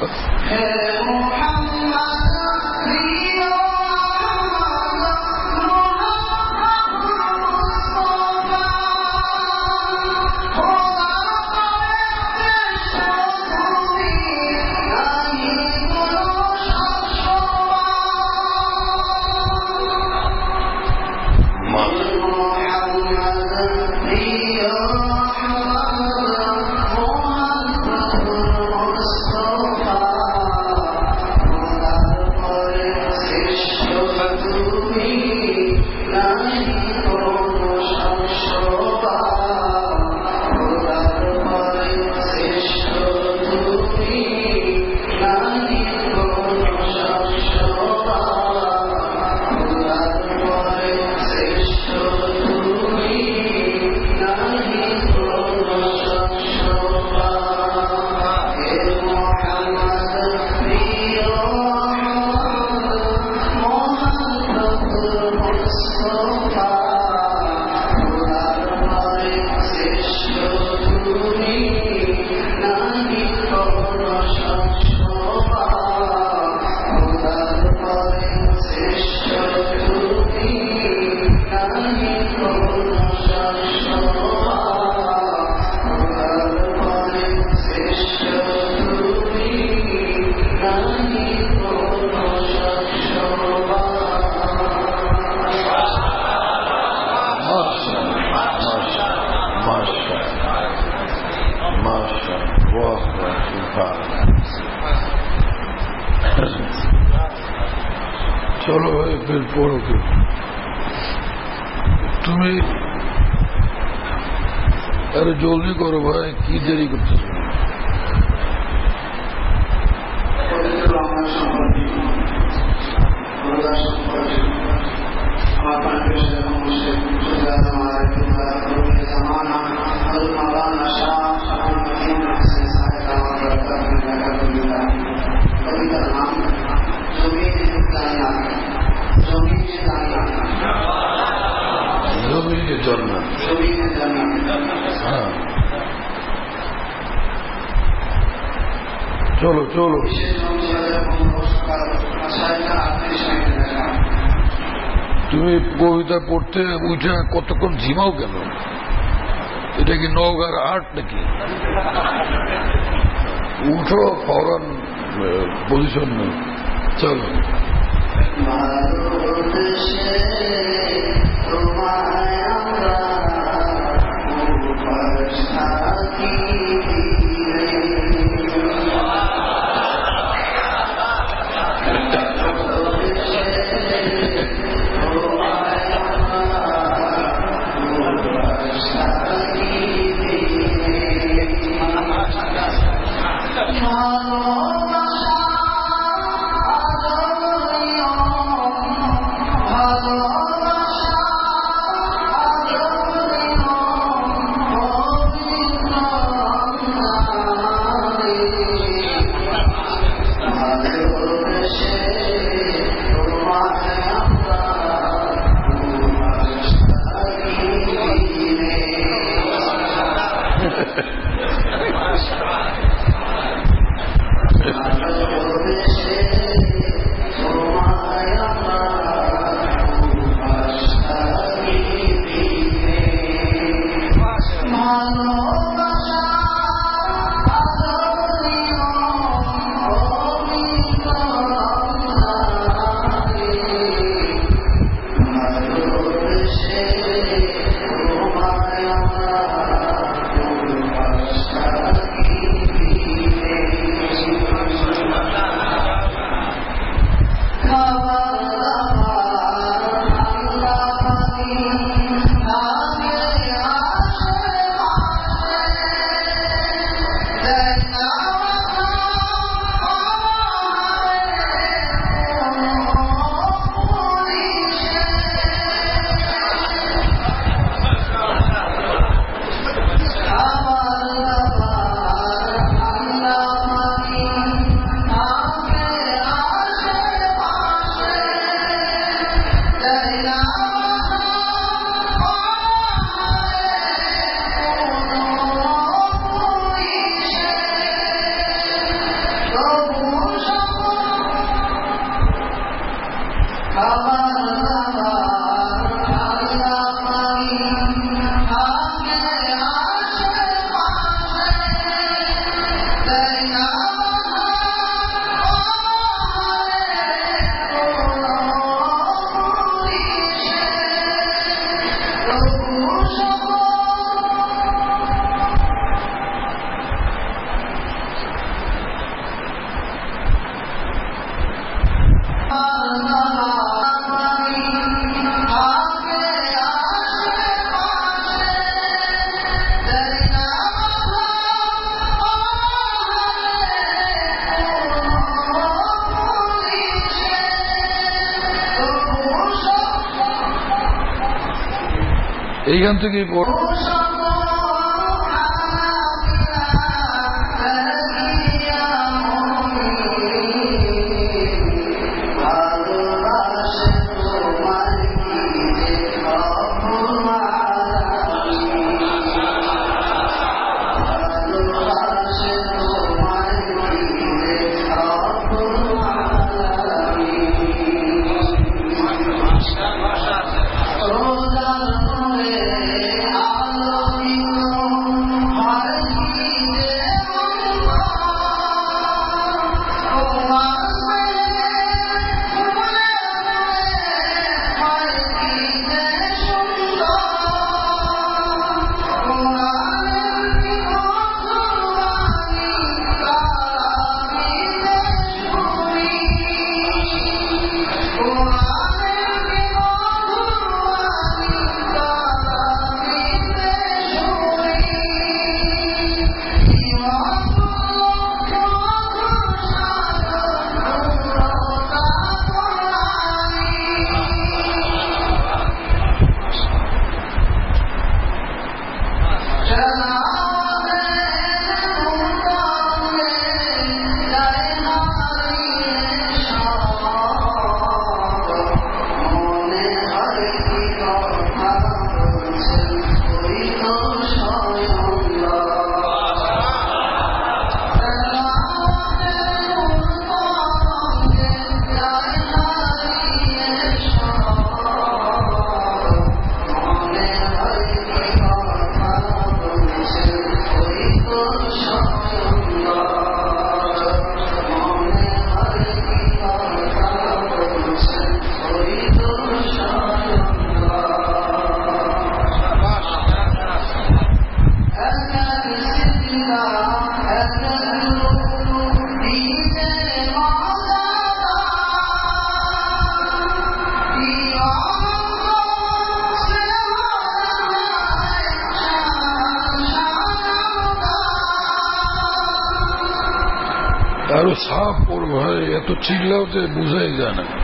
চলো ভাই ফের পড়ো কি তুমি আরে জলদি করো ভাই কি দেরি করতেছো জমিনে জন্ম হ্যাঁ চলো চলো তুমি কবিতা পড়তে উঠে কতক্ষণ ঝিমাও কেন? এটা কি নওগাঁর আর্ট নাকি? উঠো, ফৌরান পজিশন নেই। চলো এইখান থেকেই পড়ো। আরো সাপ ওর ভয়ে এত চিল্লাও যে বুঝাই যায় না।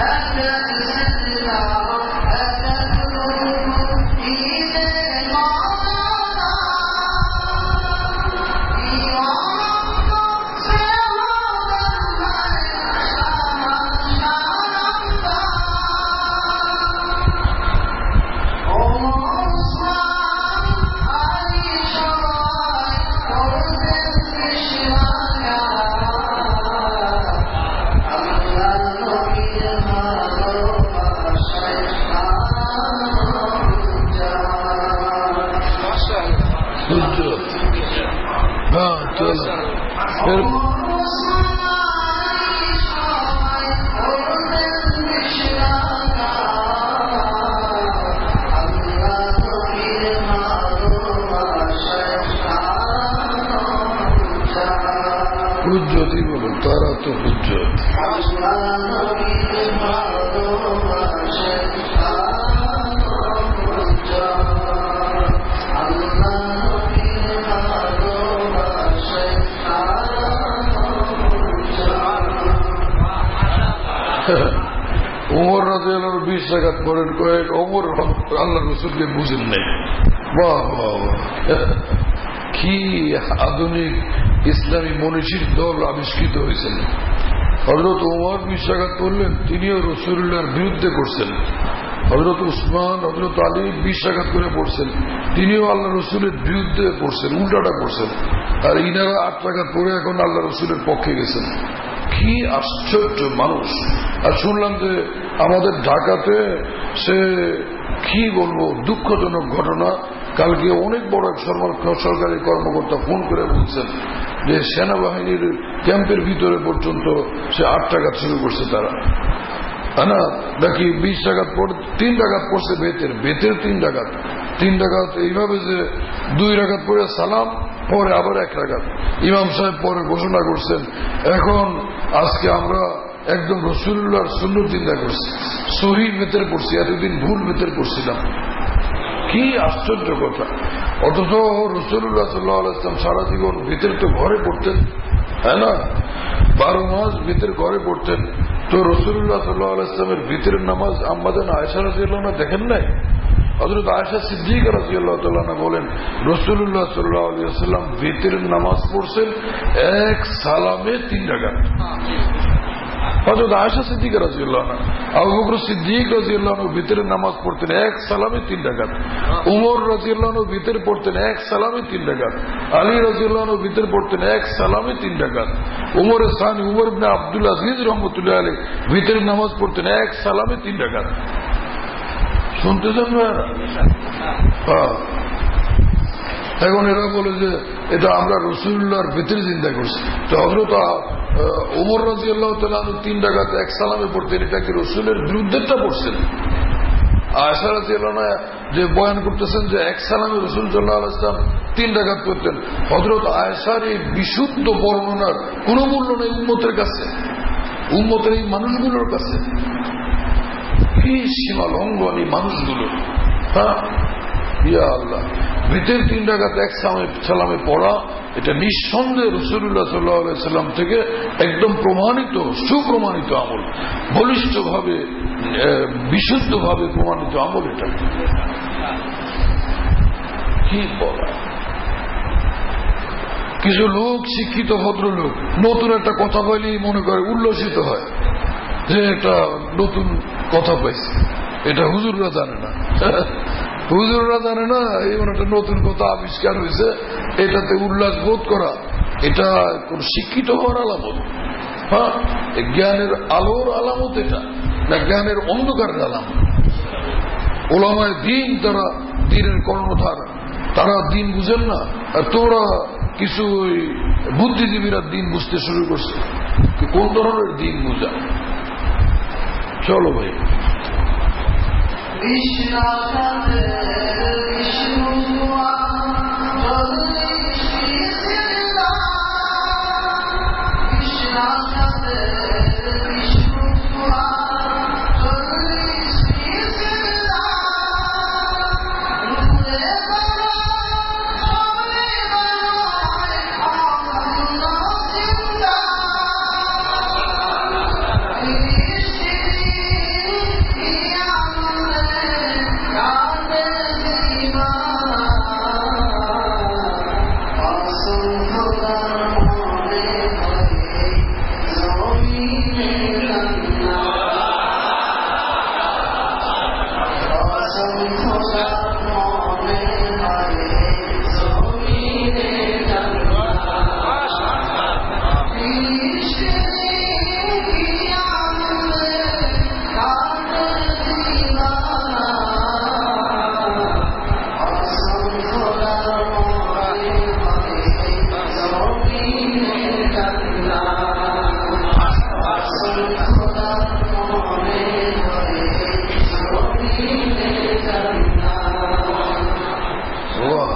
হুজ্জতই বলুন, তারা তো হুজ্জত। ওমর রাদিয়াল্লাহু আনহু বিশ রাকাত পড়েন, কয়েক ওমর আল্লাহ রাসূলকে বুঝেন নাই। বাহ বাহ, কি আধুনিক ইসলামী মনীষীর দল আবিষ্কৃত হয়েছেন। হযরত ওমর বিশ রাকাত পড়লেন, তিনিও রাসূলুল্লাহর বিরুদ্ধে করছেন। হযরত উসমান, হযরত আলী বিশ রাকাত করে পড়ছেন, তিনিও আল্লাহ রসুলের বিরুদ্ধে পড়ছেন, উল্টাটা করছেন। আর ইনারা আট রাকাত পড়ে এখন আল্লাহ রসুলের পক্ষে গেছেন। কি আশ্চর্য মানুষ। আর শুনলাম যে আমাদের ঢাকাতে সে কি বলবো দুঃখজনক ঘটনা, কালকে অনেক বড় এক সরকারি কর্মকর্তা ফোন করে বলছেন যে সেনাবাহিনীর ক্যাম্পের ভিতরে পর্যন্ত সে আট রাকাত শুরু করছে তারা, হ্যাঁ না? নাকি বিশ রাকাত পড়ে তিন রাকাত পড়ছে বেতের বেতের তিন রাকাত তিন রাকাত এইভাবে যে দুই রাকাত পড়ে সালাম, পরে আবার এক রাকাত। ইমাম সাহেব পরে ঘোষণা করছেন এখন আজকে আমরা একদম রাসূলুল্লাহর সুন্নাত জিন্দা করছি, সহিহ বেতের পড়ছি, এতদিন ভুল বেতের পড়ছিলাম। কি আশ্চর্য কথা। অথচ রাসূলুল্লাহ সাল্লাল্লাহু আলাইহি ওয়াসাল্লাম সারা জীবন বেতের তো ঘরে পড়তেন, হ্যাঁ না? বারো মাস বেতের ঘরে পড়তেন। তো রাসূলুল্লাহ সাল্লাল্লাহু আলাইহি ওয়াসাল্লামের ভিতরের নামাজ আম্মাজান আয়েশা রাদিয়াল্লাহু আনহা দেখেন নাই? হযরত আয়েশা সিদ্দিকা রাদিয়াল্লাহু তাআলা আনহা বলেন রাসূলুল্লাহ সাল্লাল্লাহু আলাইহি ওয়াসাল্লাম ভিতরের নামাজ পড়ছেন এক সালামে তিন রাকাত। হযরত আয়েশা সিদ্দিকা রাদিয়াল্লাহু আনহা, আবু বকর সিদ্দিক রাদিয়াল্লাহু আনহু ভিতরের নামাজ পড়তেন এক সালামে তিন রাকাত। উমর রাদিয়াল্লাহু আনহু ভিতরে পড়তেন এক সালামে তিন রাকাত। আলী রাদিয়াল্লাহু আনহু ভিতরে পড়তেন এক সালামে তিন রাকাত। উমর সানি উমর ইবনে আব্দুল আজিজ রাহমাতুল্লাহ আলাইহি ভিতরে নামাজ পড়তেন এক সালামে তিন রাকাত। শুনতেছেন না? এখন এরা বলে যে এটা আমরা রাসূলুল্লাহর ভিতরে চিন্তা করছি। তো হযরত ওমর রাদিয়াল্লাহু তাআলা তিন রাকাত এক সালামে পড়তেন, এটা কি রাসূলের বিরুদ্ধেটা পড়ছেন? আয়েশা রাদিয়াল্লাহু আনহা যে বয়ান করতেছেন যে এক সালামে রাসূল সাল্লাল্লাহু আলাইহি ওয়াসাল্লাম তিন রাকাত পড়তেন, হযরত আয়েশার এই বিশুদ্ধ বর্ণনার কোন মূল্য নেই উম্মতের কাছে, উম্মতের এই মানুষগুলোর কাছে। কি সীমা লঙ্ঘন এই মানুষগুলো। হ্যাঁ, ইয়া আল্লাহ, ভিতর তিন রাকাত এক সালামে পড়া এটা নিঃসন্দেহে রাসূলুল্লাহ সাল্লাল্লাহু আলাইহি ওয়াসাল্লাম থেকে একদম প্রমাণিত, সুপ্রমাণিত আমল, বলিষ্ঠভাবে বিশুদ্ধভাবে প্রমাণিত আমল। এটা কি বলা। কিছু লোক, শিক্ষিত ভদ্রলোক, নতুন একটা কথা পাইলেই মনে করে উল্লসিত হয় যে একটা নতুন কথা পাইছে। এটা হুজুররা জানে না, হুজুররা জানে না এমন একটা নতুন কথা আবিষ্কার হয়েছে, এটাতে উল্লাস বোধ করা এটা কোন শিক্ষিত হওয়ার আলামত? হ্যাঁ, জ্ঞানের আলোর আলামত এটা, না জ্ঞানের অন্ধকারের আলামত? ওলামায়ে দ্বীন তারা দ্বীনের কর্ণধার, তারা দ্বীন বুঝেন না। আর তোরা কিছু বুদ্ধিজীবীরা দ্বীন বুঝতে শুরু করছে। কোন ধরনের দ্বীন বুঝা? চলো ভাই, বাহ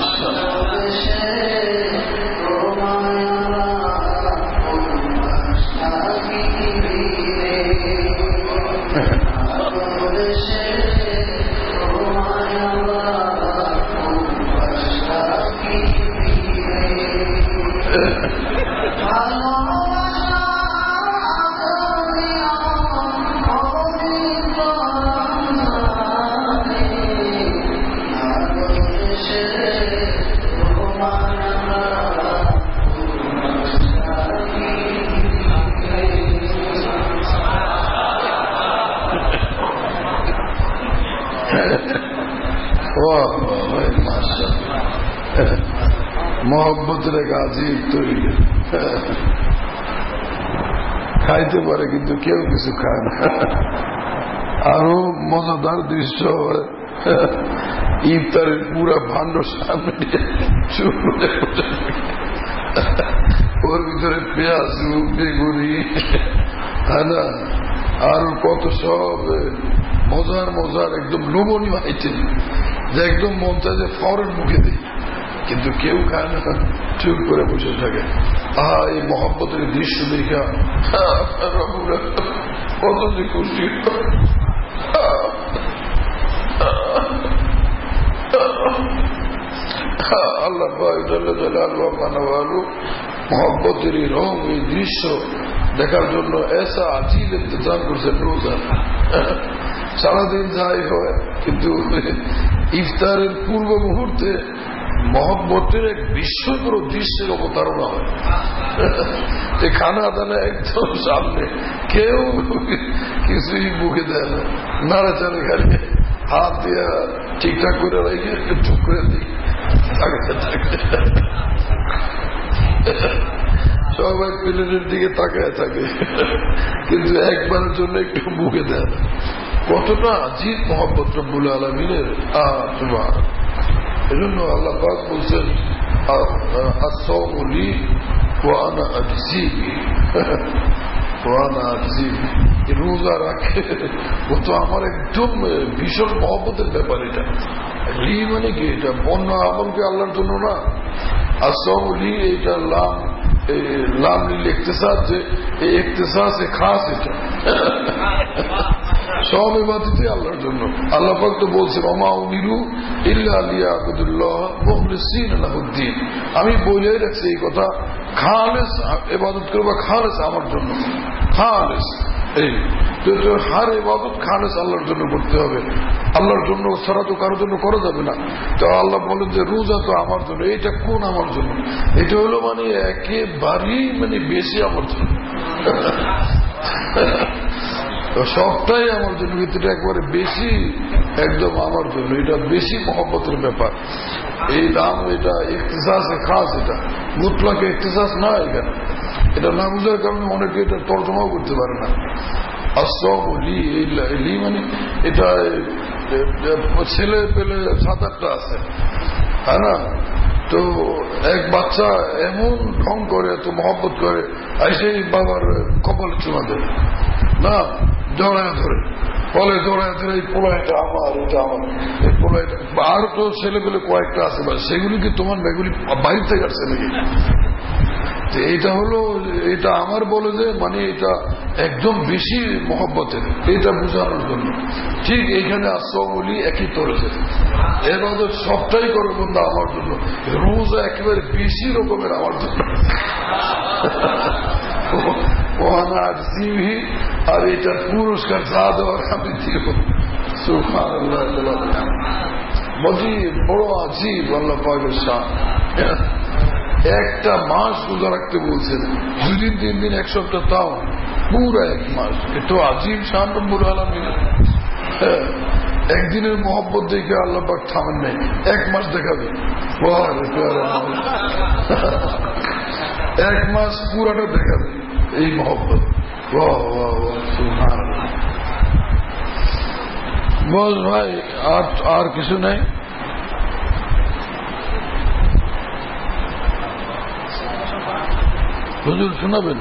মহব্বতের এক আজিব তৈরি, খাইতে পারে কিন্তু কেউ কিছু খায় না। আরো মজাদার দৃশ্য, ইফতারের পুরা ভাণ্ড সামনে ওর ভিতরে পেঁয়াজ বেগুনি, হ্যাঁ না, আর কত সব মজার মজার একদম লোভনীয় আইটেম যে একদম মন চায় যে ফরের মুখে দিই, কিন্তু কেউ খায় না, চুপ করে বসে থাকে। আহ এই মহব্বতের দৃশ্য দেখা কত যে খুশি। আল্লাহ মহব্বতের এই রং, এই দৃশ্য দেখার জন্য এসা আজিব ইন্তজাম করছেন রোজা। সারাদিন যাই হয়, কিন্তু ইফতারের পূর্ব মুহূর্তে মহব্বতের এক বিস্ময়কর দৃশ্যের অবতারণা হয়। খানা দানা একদম সামনে, কেউ কিছুই মুখে দেয় না, নাড়াচাড়ে খালি হাত দিয়ে ঠিকঠাক করে রেখে চুপ করে দিই, সবাই প্লেটের দিকে তাকায় থাকে, কিন্তু একবারের জন্য একটু মুখে দেয় না। কতটা আজিব মহব্বত রব্বুল আলামিনের। এজন্য আল্লাহ পাক বলছেন আসসাওমুলি ওয়া আনা আজজি ওয়া আনা আজজি, রোজা রাখে ও তো আমার একদম ভীষণ মহব্বতের ব্যাপার। এটা লি মানে কি? এটা বন্য আমলকে আল্লাহর জন্য না। আসসাওমুলি এটা লাম লাম লিল ইখতিসাস, যে এই ইখতিসাস এ খাস, এটা সব ইবাদতই আল্লাহর জন্য। আল্লাহ পাক তো বলছেন ওমা উমিরু ইল্লা লিয়াবুদুল্লাহ মুখলিসিনা লাহুদ্দিন, আমি বলেই রাখছি এই কথা, খালেস ইবাদত করবা, খালেস আমার জন্য, খালেস। এই তো হার ইবাদত খালেস আল্লাহর জন্য করতে হবে, আল্লাহর জন্য ছাড়া তো কারোর জন্য করা যাবে না। তো আল্লাহ বলেন যে রোজা তো আমার জন্য। এটা কোন আমার জন্য? এটা হলো মানে একেবারেই মানে বেশি আমার জন্য, সবটাই আমার জন্য, কিন্তু এটা একবারে বেশি, একদম আমার জন্য। এটা বেশি মহব্বতের ব্যাপার। এই নাম এটা ইখতিসাসে খাস, এটা মুতলাকে ইখতিসাস না। এখানে এটা না বুঝার কারণে অনেকে এটা তর্জমাও করতে পারে না। আসলি মানে এটা ছেলে পেলে সাত আটটা আছে, হ্যাঁ না? তো এক বাচ্চা এমন ঢং করে, এত মহব্বত করে, এসেই বাবার কপাল চুমা দেয় না, জড়ায় ধরে বলে, জড়ায় ধরে এই পোলাইটা আমার, এটা আমার, এই পোলাইটা। আর তো ছেলে পেলে কয়েকটা আছে, বা সেগুলি কি তোমার এগুলি বাইরে থেকে আসছে নাকি? এটা হলো, এটা আমার বলে যে মানে এটা একদম বেশি মহব্বতের, এটা বোঝানোর জন্য। ঠিক এইখানে আসলি একই তরেছে, এবার সবটাই করে বন্ধু আমার জন্য, রোজা একেবারে বেশি রকমের আমার জন্য। আর এটার পুরস্কার যা দেওয়ার আমি দিব। সুবহানাল্লাহ, বড় আজীব আল্লাহ পাকের শান। একটা মাস রোজা রাখতে বলছেন, দুদিন তিন দিন এক সপ্তাহ, তাও পুরো এক মাস। এত আজীব শান রব্বুল আলামিনের। একদিনের মহব্বত দেখে আল্লাহ পাক থামেন নাই, এক মাস দেখাবে, এক মাস পুরাটা দেখাবে এই মহব্বত। বল ভাই, আর আর কিছু নাই? হুজুর শোনাবেন?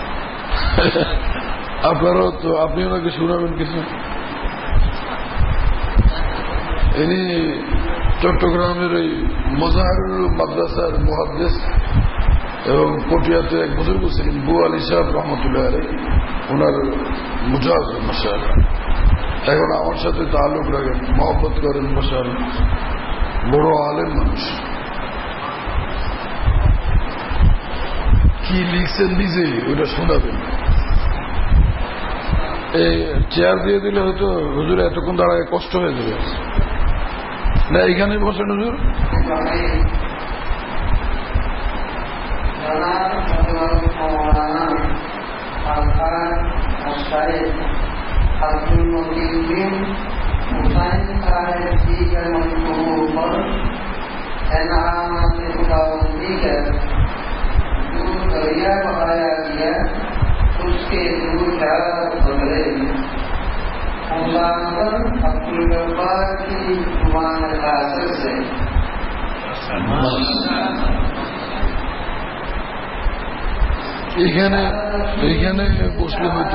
আপনারও তো, আপনি ওনাকে শোনাবেন কিছু? ইনি চট্টগ্রামের এই মোজাহারুল মাদ্রাসার মুহাদ্দিস এবং পটিয়াতে এক বুজুর্গ ছিলেন বু আলী সাহেব রহমতুল্লাহ আলাইহি, ওনার মুজাহিদ মাশাআল্লাহ। এখন আমার সাথে তাল্লুক রাখেন, মহব্বত করেন মাশাআল্লাহ, বড় আলেম মানুষ। কি লিখছেন নিজে ওটা শোনাবেন। এই চেয়ার দিয়ে দিলে হয়তো হুজুর এতক্ষণ দাঁড়ায় কষ্ট হয়ে যাবে না, এইখানে বসেন হুজুর। अब्दुल मुतीन हुसैन साहब जी के मंसूबों पर एनामत खुदावंदी का जो दरिया बहाया गया उसके दो चार बदले मुसाफर अब्दुल गफ्फार की जुबान खासर से এইখানে এইখানে বসলে হয়তো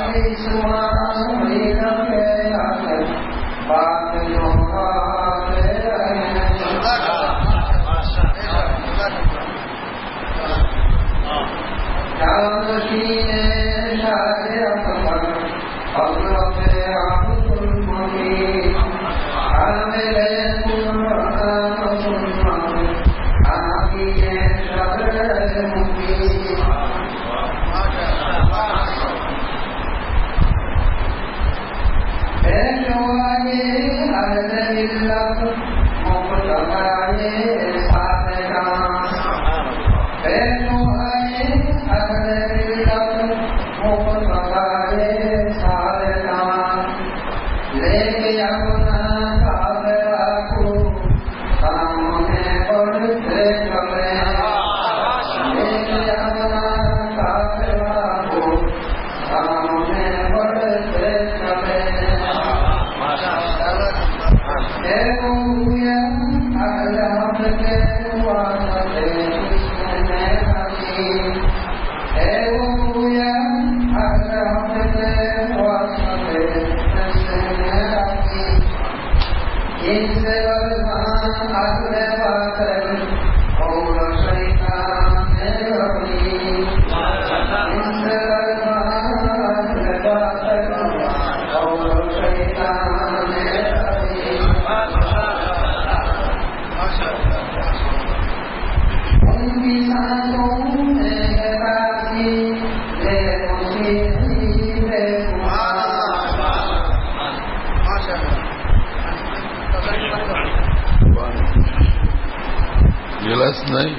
Jelas naik.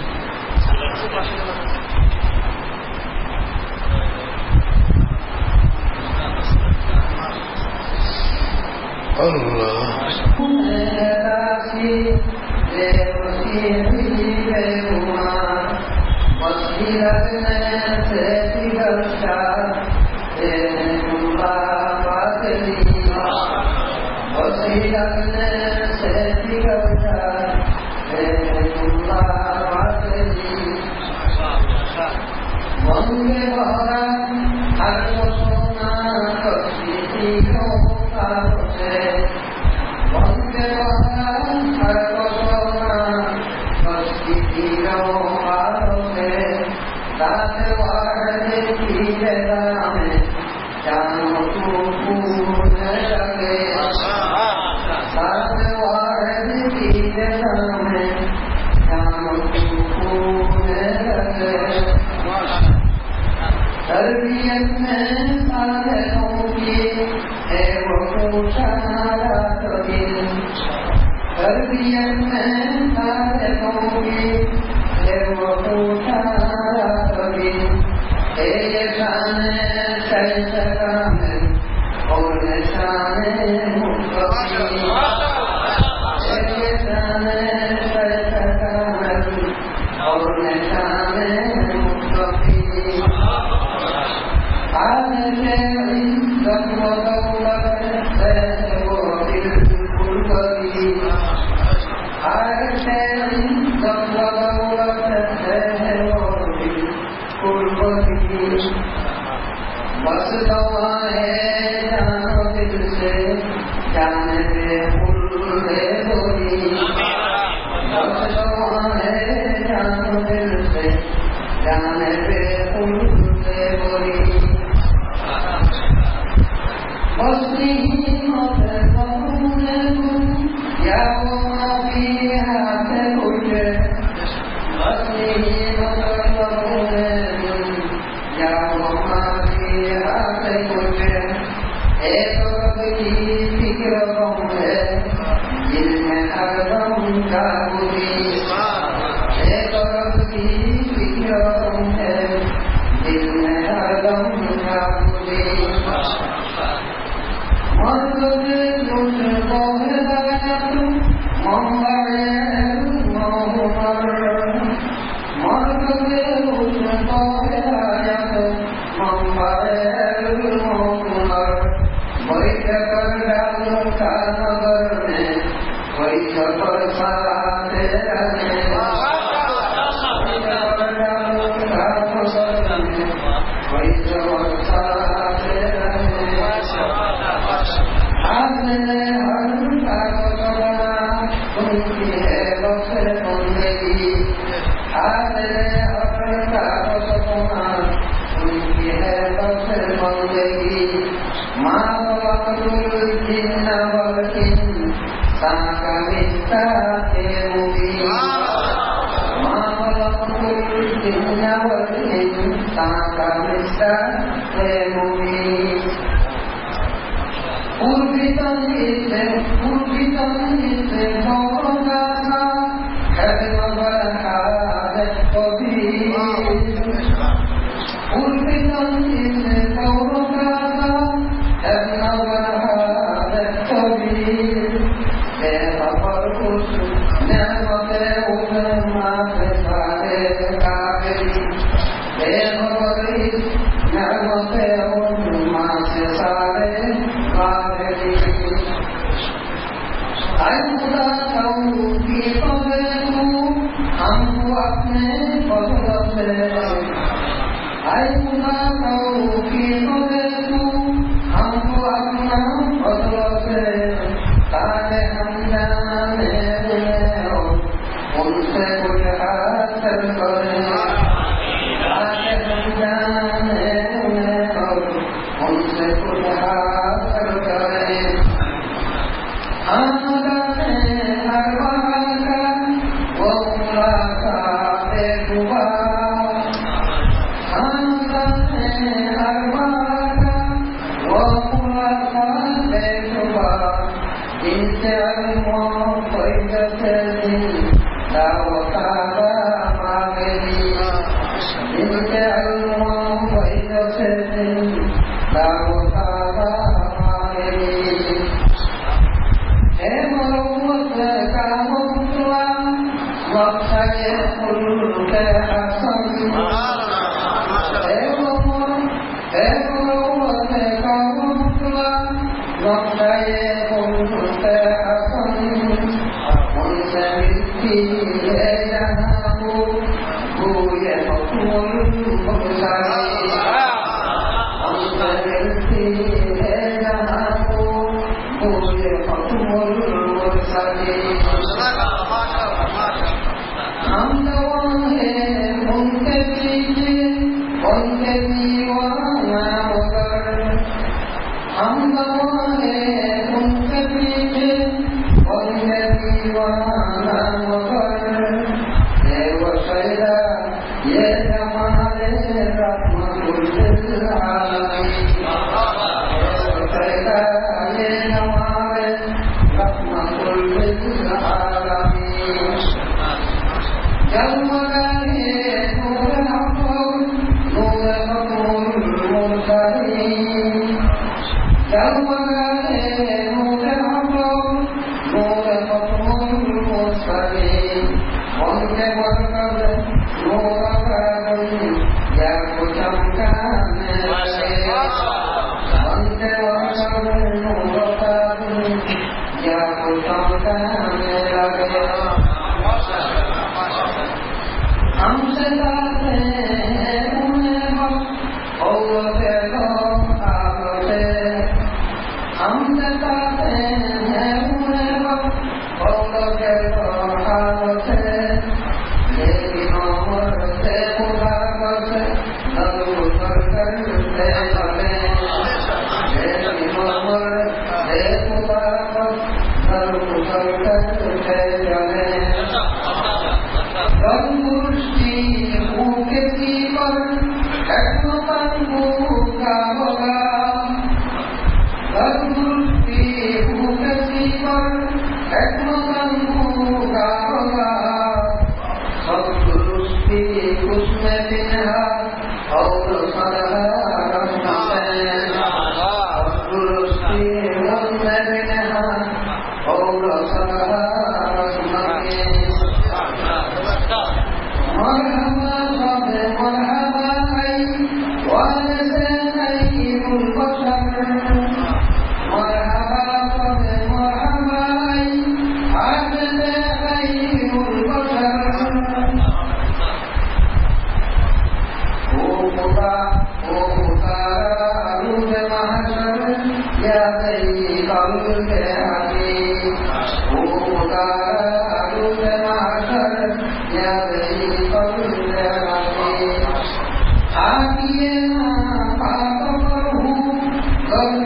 Allah. Why ما خلقت الجن والإنس كمثله مبين ما خلقت الجن والإنس كمثله مبين Urbitan ise, urbitan ise, Bogasa, Kadmabahada, Kobi. Urbitan ise, Bogasa, Kadmabahada, Kobi. Deva Parkus, Namate Umma, Pesare Kaveri. Deva Parkus, Namate Umma, Pesare Kaveri. खुदा कहूँ की पवे तू हमको अपने बदल से आए खुदा कहूँ की पवे तू हमको अपना बदल से तारे हम जाने उनसे कुछ हासिल करें तारे हम जाने उनसे कुछ हासिल करें हम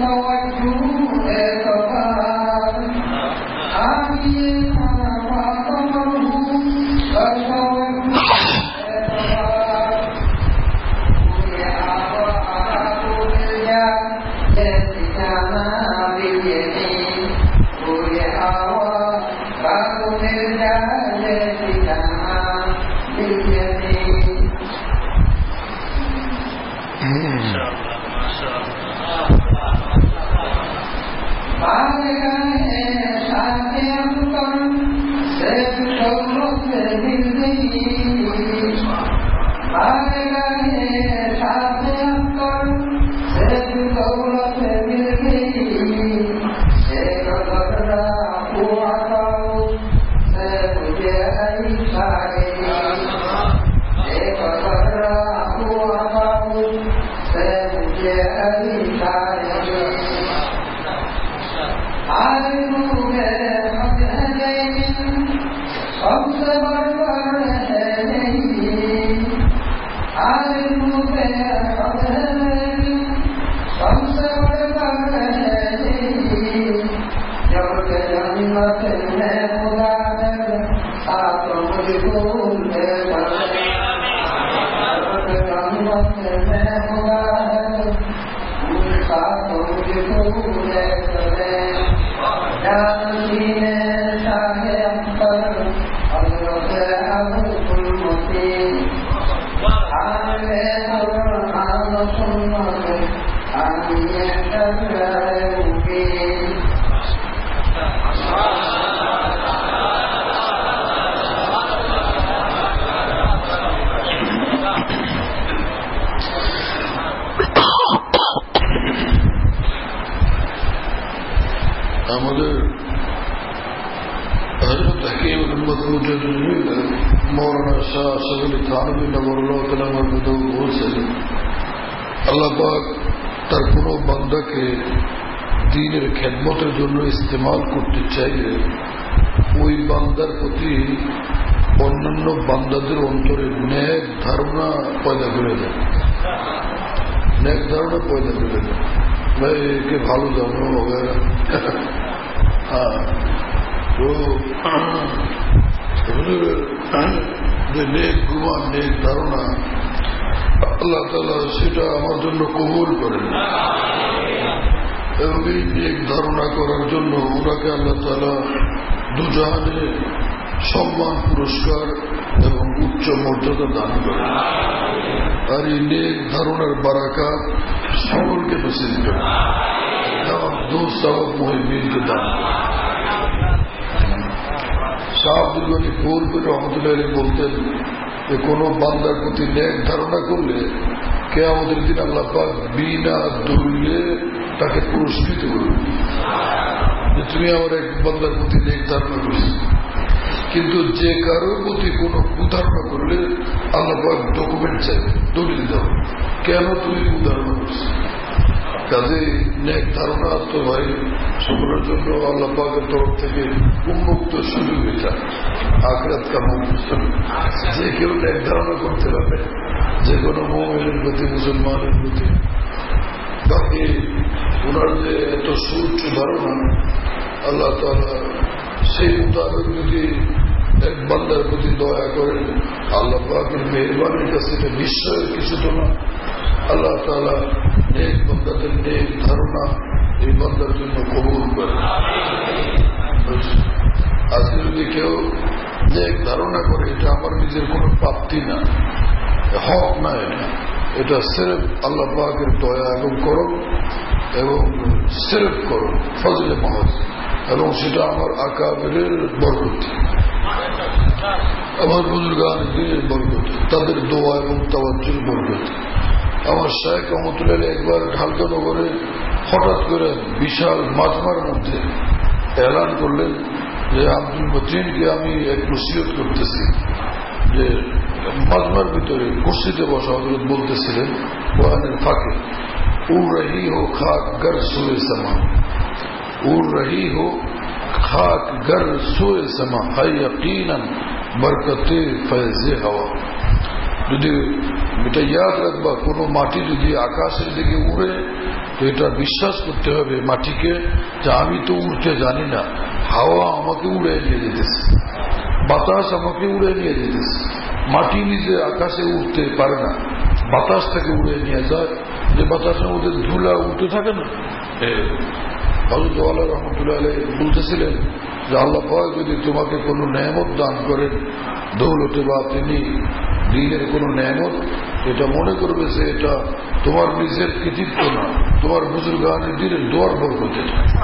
আমাদের হযরত হাকিম মোহাম্মদ মুজাদ্দিদ মৌলানা শাহ আশরাফ থানভী নগরুল্লাহ তাআলা মরহুম বলছেন, আল্লাহ পাক তার কোনো বান্দাকে দ্বীনের খেদমতের জন্য ইস্তেমাল করতে চাইলে ওই বান্দার প্রতি অন্যান্য বান্দাদের অন্তরে নেক ধারণা পয়দা করে দেয়, নেক ধারণা পয়দা করে দেয়, ভাই একে ভালো জানো বগেরা। হ্যাঁ, তো যে নেক গুমান নেক ধারণা আল্লাহ তাআলা সেটা আমার জন্য কবুল করেন, এবং এই নেক ধারণা করার জন্য ওনাকে আল্লাহ তাআলা দুজাহানে সম্মান পুরস্কার এবং উচ্চ মর্যাদা দান করেন। আর এই নেক ধারণার বারাকাত সকলকে নসিব করেন এবং দোস্ত সওয়াব মুহিব্বিনকে দান করেন। শাহ আব্দুল গনি ফুলপুর রহমতুল্লাহ বলতেন যে কোনো বান্দার প্রতি নেক ধারণা করলে কিয়ামতের দিন আল্লাহ পাক বিনা দলিলে তাকে পুরস্কৃত করবে যে তুমি আমার এক বান্দার প্রতি নেক ধারণা করছো। কিন্তু যে কারোর প্রতি কোনো কুধারণা করলে আল্লাহ পাক ডকুমেন্ট চাইবে, দলিল দাও কেন তুমি কুধারণা করছো। কাজে নেক ধারণা তো ভাই সকলের জন্য আল্লাহ পাকের তরফ থেকে উন্মুক্ত সুযোগ এটা আখিরাত কামনা। যে কেউ নেক ধারণা করতে পারবে যে কোনো মুমিনের প্রতি, মুসলমানের প্রতি। বাকি ওনার যে এত সুউচ্চ ধারণা আল্লাহ তাআলা সেই মোতাবেক যদি এক বান্দার প্রতি দয়া করেন আল্লাহ পাকের মেহেরবানির কাছে এটা নিশ্চয়ের কিছু তো না। আল্লাহ তাআলা নেক বান্দাদের নেক ধারণা এই বান্দার জন্য কবুল করেন। আজকে যদি কেউ নেক ধারণা করে এটা আমার নিজের কোনো প্রাপ্তি না, হক না, এটা এটা সিরেফ আল্লাহ পাকের দয়া এবং করম এবং সিরেফ করম ফজলে মহজ, এবং সেটা আমার আকাবেরের বরকত, আমার বুজুর্গান দিনের বরকত, তাদের দোয়া এবং তাওয়াজ্জুর বরকত। আমার শায়েখ রহমতুল্লাহ একবার ঢালকা নগরে হঠাৎ করে বিশাল মাজমার মধ্যে এলান করলেন যে আব্দুল মতিনকে আমি এক নসিহত করতেছি। যে মাজমার ভিতরে কুর্সিতে বসা হযরত বলতেছিলেন কোরআনের ফাঁকে, উড় রহি হো খাক গর সুয়ে সমা, উড় রহি হো খাক গর সুয়ে সমা, হাই ইয়াকিনান বরকতে ফয়জে হাওয়া। যদি এটা ইয়াদ রাখবা, কোনো মাটি যদি আকাশের দিকে উড়ে তো এটা বিশ্বাস করতে হবে মাটিকে যে আমি তো উড়তে জানি না, হাওয়া আমাকে উড়ে নিয়ে যেতেছে, বাতাস আমাকে উড়ে নিয়ে যেতেছে। মাটি নিজে আকাশে উঠতে পারে না, বাতাস থেকে উড়ে নিয়ে যায়। যে বাতাসের মধ্যে ধুলা উঠতে থাকে না, হযরত আলী রহমতুল্লাহ আলাইহি বলতেছিলেন যে আল্লাহ পাক যদি তোমাকে কোনো নেয়ামত দান করেন দৌলতে বা তিনি দিনের কোনো নেয়ামত, এটা মনে করবে যে এটা তোমার নিজের কৃতিত্ব না, তোমার বুজুর্গানে দিনের দোয়ার বরকতে।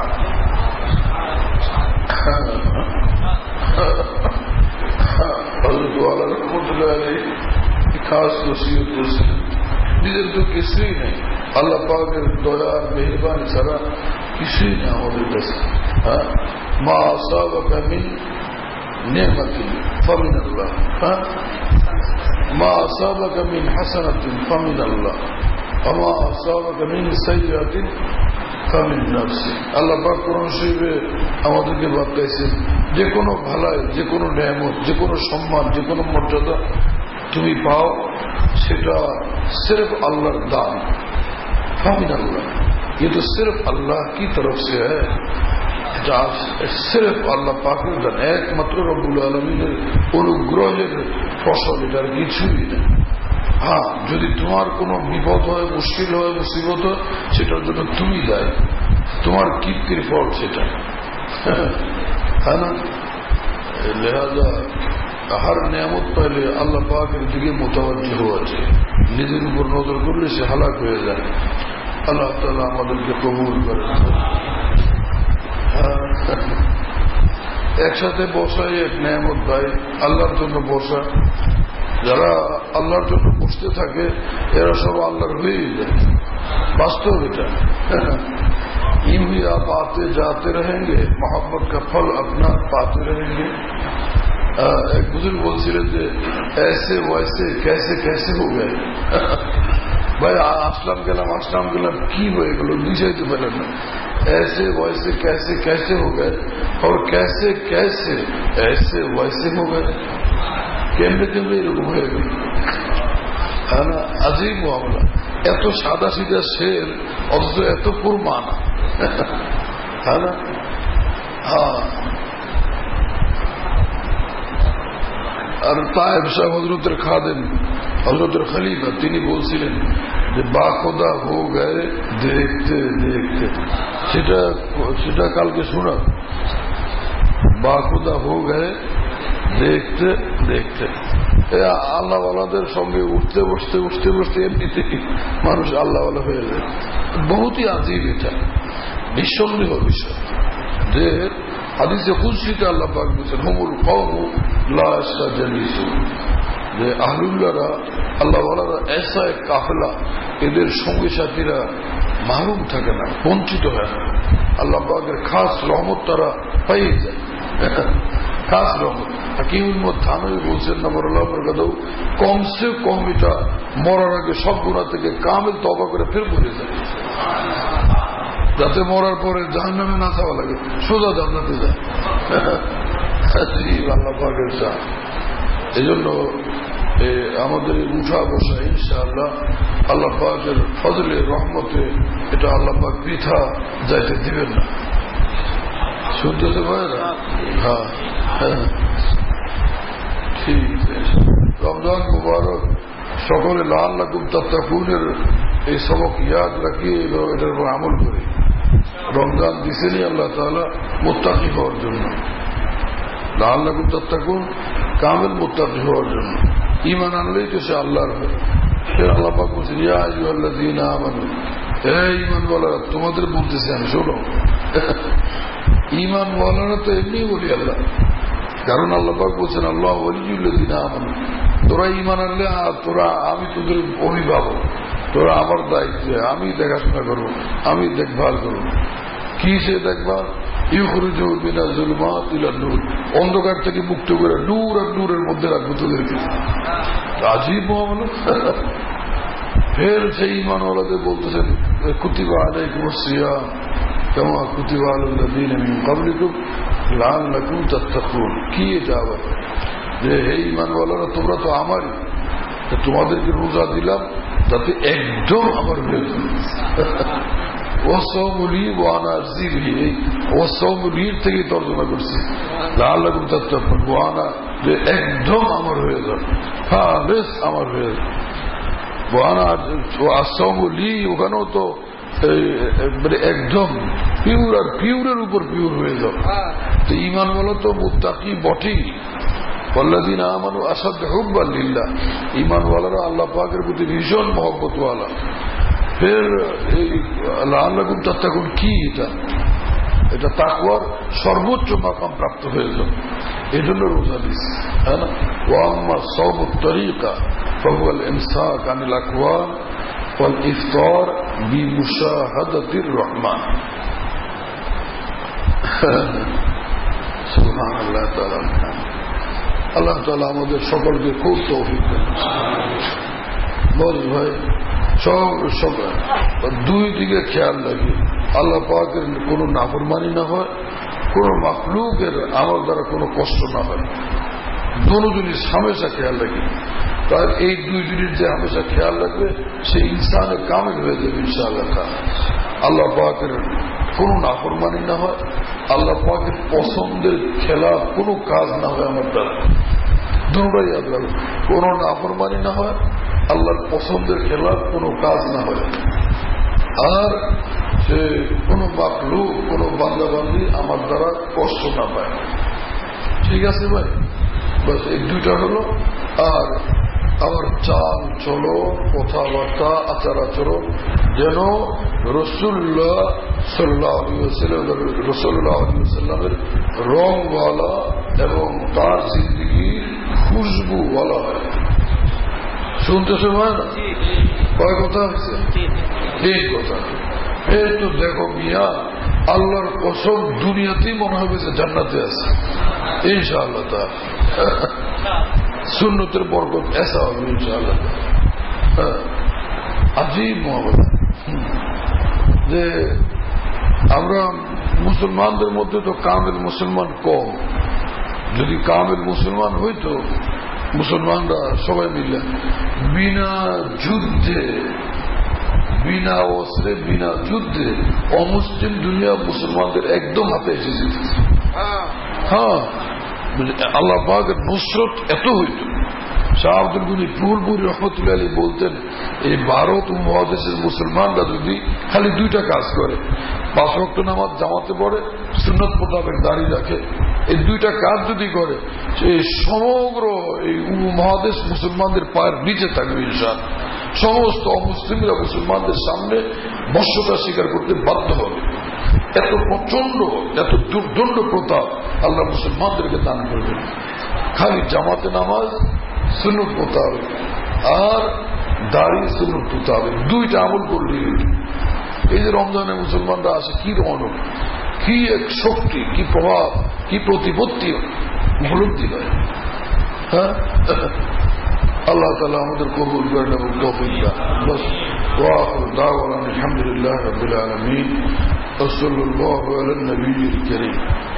হযরত আলী রহমতুল্লাহ আলাইহি খাস ওসিয়ত করেছিলেন, নিজের তো কিছুই নেই, আল্লাহ পাকের দয়ার মেহেরবানি ছাড়া কিছুই নেই আমাদের কাছে। হ্যাঁ, মা আসাবাকা মিন নি'মাতিন ফামিন আল্লাহ, হ্যাঁ, মা আসাবাকা মিন হাসানাতিন ফামিন আল্লাহ, ওয়া মা আসাবাকা মিন সাইয়্যাতিন ফামিন নাফসি। আল্লাহ পাক কোরআন শরীফে আমাদেরকে বাতাইছেন যে কোনো ভালাই, যে কোনো নেয়ামত, যে কোনো সম্মান, যে কোনো মর্যাদা তুমি পাও সেটা सिर्फ अल्लाह दान फामिन अल्लाह, ये तो सिर्फ अल्लाह की तरफ से है, सिर्फ अल्लाह पाकेर दान, एकमात्र रब्बुल आलमीনের অনুগ্রহের ফসল, এটার কিছুই নেই। হ্যাঁ, যদি তোমার কোনো বিপদ হয়, মুশকিল হয়, মুসিবত হয়, সেটার জন্য তুমি দায়ী, তোমার কীর্তির ফল সেটা, হ্যাঁ না? লিহাজা हर नेमत पहले अल्लाह पाकेर दिके मुतवज्जह हुआ चाहिए, निजेर ऊपर नजर करले से हालाक हो जाए। अल्लाह ताआला आमादेरके कबूल करें। एकसाथे बसाई एक नेमत भाई, आल्लाहर जन्य बसा, যারা আল্লাহর জন্য বসতে থাকে এরা সব আল্লাহর হয়ে যায়, বাস্তব এটা। यूं ही आप आते जाते रहेंगे, मोहब्बत का फल अपना पाते रहेंगे। एक बुजुर्ग বলছিলেন যে ऐसे वैसे कैसे कैसे हो गए भाई, আসলাম গেলাম আসলাম গেলাম কি হয়ে গেল বুঝাইতে পারলেন না। ऐसे वैसे कैसे कैसे हो गए और कैसे कैसे ऐसे वैसे हो गए, কেমনে কেমনে এরকম হয়ে গেল, হ্যাঁ না? আজীব মামলা, এত সাদা সিধা শের অথচ এত কুরবানা, হ্যাঁ না? হ্যাঁ, আর তায়েব সাহেব হযরতের খাদেম, হযরতের খলিফা, তিনি বলছিলেন যে বাখোদা হো গয়ে দেখতে দেখতে, সেটা সেটা কালকে শোনা, বাখোদা হো গয়ে দেখতে দেখতে। আল্লাহওয়ালাদের সঙ্গে উঠতে বসতে উঠতে বসতে এমনিতে মানুষ আল্লাহওয়ালা হয়ে যায়। বহুতই আজীব এটা, নিঃসন্দেহ বিষয় যে হাদিসে কুদসিতে আল্লাহ পাক বলেছেন হুমুল কওমু লা ইয়াসতাজলিসু, যে আহলুল্লাহরা আল্লাহওয়ালারা এসা এক কাফেলা, এদের সঙ্গী সাথীরা মাহরুম থাকে না, বঞ্চিত হয় না, আল্লাহ পাকের খাস রহমত তারা পেয়ে যায়, খাস রহমত। হাকিমুল মত থানবী বলছেন নবরুল্লাহ বরকাতুহু, কমসে কম এটা মরার আগে সব গুনাহ থেকে কামিল তওবা করে ফের মরে যায়, যাতে মরার পরে জাহান্নামে না যাওয়া লাগে, সোজা জান্নাতে যায়। আল্লাহ পাকের চাহ। এই জন্য আমাদের উঠা বসা ইনশাআল্লাহ আল্লাহ পাকের ফজলে রহমতে, এটা আল্লাহ পাক বৃথা যাইতে দিবেন না। শুনতেছে ভাইরা? হ্যাঁ হ্যাঁ, ঠিক আছে। রমজান মুবারক, সকলে লাআল্লাকুম তাত্তাকুনের এই সবক ইয়াদ রাখি এবং এটার উপর আমল করি। রমজান দিছেনই আল্লাহ তাআলা মুত্তাকি হওয়ার জন্য, লাআল্লাকুম তাত্তাকুন কামিল মুত্তাকি হওয়ার জন্য। ঈমান আনলেই তো সে আল্লাহর হয়। ফের আল্লাহ পাক বলছেন ইয়া আইয়ুহাল্লাযীনা আমানু, হে ঈমানওয়ালারা, তোমাদের বলতেছি আমি, শোনো। ঈমানওয়ালারা তো এমনি বলি আল্লাহ, কারণ আল্লাহ পাক বলছেন আল্লাহ ওয়ালিয়ুল্লাযীনা আমানু, তোরা ঈমান আনলে তোরা, আমি তোদের অভিভাবক, তোরা আমার দায়িত্বে, আমি দেখাশোনা করবো, আমি দেখভাল করবো। কি সে দেখভাল? ইউখরিজুহুম মিনাজ যুলুমাতি ইলান নূর, অন্ধকার থেকে মুক্ত করে নূর আর নূরের মধ্যে রাখবো তোদেরকে। আজীব মামলা। ফের সেই ঈমানওয়ালাদের বলতেছেন কুতিবা আলাইকুমুস সিয়াম কামা কুতিবা আলাল্লাযীনা মিন ক্বাবলিকুম লাআল্লাকুম তাত্তাকুন। কি এটা আবার? যে হে ঈমানওয়ালারা, তোমরা তো আমারই, তোমাদেরকে রোজা দিলাম যাতে একদম আমার বিরুদ্ধে ওয়াসাউমুলি ওয়া আনা আরজি বিহি, এই ওয়াসাউমুলির থেকে তর্জমা করছি লাআল্লাকুম তাত্তাকুন, ওয়া আনা যে একদম আমার হয়ে যান, খালেস আমার হয়ে যান। ওয়া আনা ওয়াসাউমুলি ওখানেও তো মানে একদম পিওর আর পিওরের উপর পিওর হয়ে যাও। তো ঈমান বলো তো মুত্তাকি বটেই, ওয়াল্লাযীনা আমানু আশাদ্দু হুব্বান লিল্লাহ, ঈমানওয়ালারা আল্লাহ পাকের প্রতি ভীষণ মহব্বতওয়ালা। ফের এই লাআল্লাকুম তাত্তাকুন কি, এটা এটা তাকওয়ার সর্বোচ্চ মাকাম প্রাপ্ত হয়ে যাবে, এই জন্য রোজা দিচ্ছে, হ্যাঁ না। ওয়া আম্মা সাওমুত তরিকা ফাহুয়াল ইমসাক আনিল আকওয়াম ওয়াল ইফতার বিমুশাহাদাতির রহমান। সুবহানাল্লাহ তাআলা। আল্লাহ তাআলা আমাদের সকলকে খুব তৌফিক দেন। বল ভাই, সব সব দুই দিকে খেয়াল রাখি, আল্লাহ পাকের কোনো নাফরমানি না হয়, কোনো মাখলুকের আমার দ্বারা কোনো কষ্ট না হয়, দোনো জিনিস হামেশা খেয়াল রাখি। তার এই দুই জিনিস যে হামেশা খেয়াল রাখবে সে ইনসানে কামিল হয়ে যাবে ইনশাআল্লাহ। আল্লাহ পাকের কোনো নাফরমানি না হয়, আল্লাহ পাকের পছন্দের খেলা কোনো কাজ না হয় আমার দ্বারা, দুটোই ইয়াদ রাখবে। কোনো নাফরমানি না হয়, আল্লাহর পছন্দের খেলা কোনো কাজ না হয়, আর সে কোনো মাখলুক কোনো বান্দাবান্দি আমার দ্বারা কষ্ট না পায়। ঠিক আছে ভাই, বাস এই দুইটা হলো। আর আমার চাল চলো, কথাবার্তা, আচার আচরণ যেন রাসূলুল্লাহ সাল্লাল্লাহু আলাইহি ওয়াসাল্লাম রাসূলুল্লাহ সাল্লাল্লাহু আলাইহি ওয়াসাল্লামের রংওয়ালা এবং তার জিন্দেগির খুশবুওয়ালা হয়। শুনতেছে ভাই না? কয় কথা হচ্ছে? এই কথা। এই তো দেখো মিয়া, আল্লাহর কসম দুনিয়াতেই মনে হবে যে জান্নাতে আছে ইনশাআল্লাহ। তা সুন্নতের বরকত এসা হবে ইনশাআল্লাহ। আজীব মহব্বত যে আমরা মুসলমানদের মধ্যে তো কামেল মুসলমান কম, যদি কামেল মুসলমান হইতো মুসলমানরা সবাই মিলে বিনা যুদ্ধে বিনা অস্ত্রে বিনা যুদ্ধে অমুসলিম দুনিয়া মুসলমানদের একদম হাতে এসে যেতেছে। হ্যাঁ, আল্লাহ পাকের নুসরত এত হইত। শাহ আব্দুল গনি ফুলপুরি রহমতুল্লাহ আলী বলতেন, এই ভারত উপমহাদেশের মুসলমানরা যদি খালি দুইটা কাজ করে, পাঁচ ওয়াক্ত নামাজ জামাতে পড়ে, সুন্নত মোতাবেক দাঁড়িয়ে রাখে, এই দুইটা কাজ যদি করে, এই সমগ্র এই উপমহাদেশ মুসলমানদের পায়ের নিচে থাকবে ইনশাআল্লাহ। সমস্ত অমুসলিমরা মুসলমানদের সামনে বশ্যতা স্বীকার করতে বাধ্য হবে। এত প্রচন্ড, এত দুর্দণ্ড প্রতাপ আল্লাহ মুসলমানদেরকে দান করবেন। খালি জামাতে নামাজ সুন্নত মোতাবেক আর দাড়ি সুন্নত মোতাবেক দুইটা আমল করলে, এই যে রমজানে মুসলমানরা আসে, কি রণক, কি এক শক্তি, কি প্রভাব, কি প্রতিপত্তি উপলব্ধি হয়। হ্যাঁ, আল্লাহ তাআলা আমাদের কবুল করেন এবং তৌফিক দান। বাস ওয়া আখিরু দাওয়ানা আলহামদুলিল্লাহি রাব্বিল আলামিন ওয়া সাল্লাল্লাহু আলা নবিয়্যিল কারীম।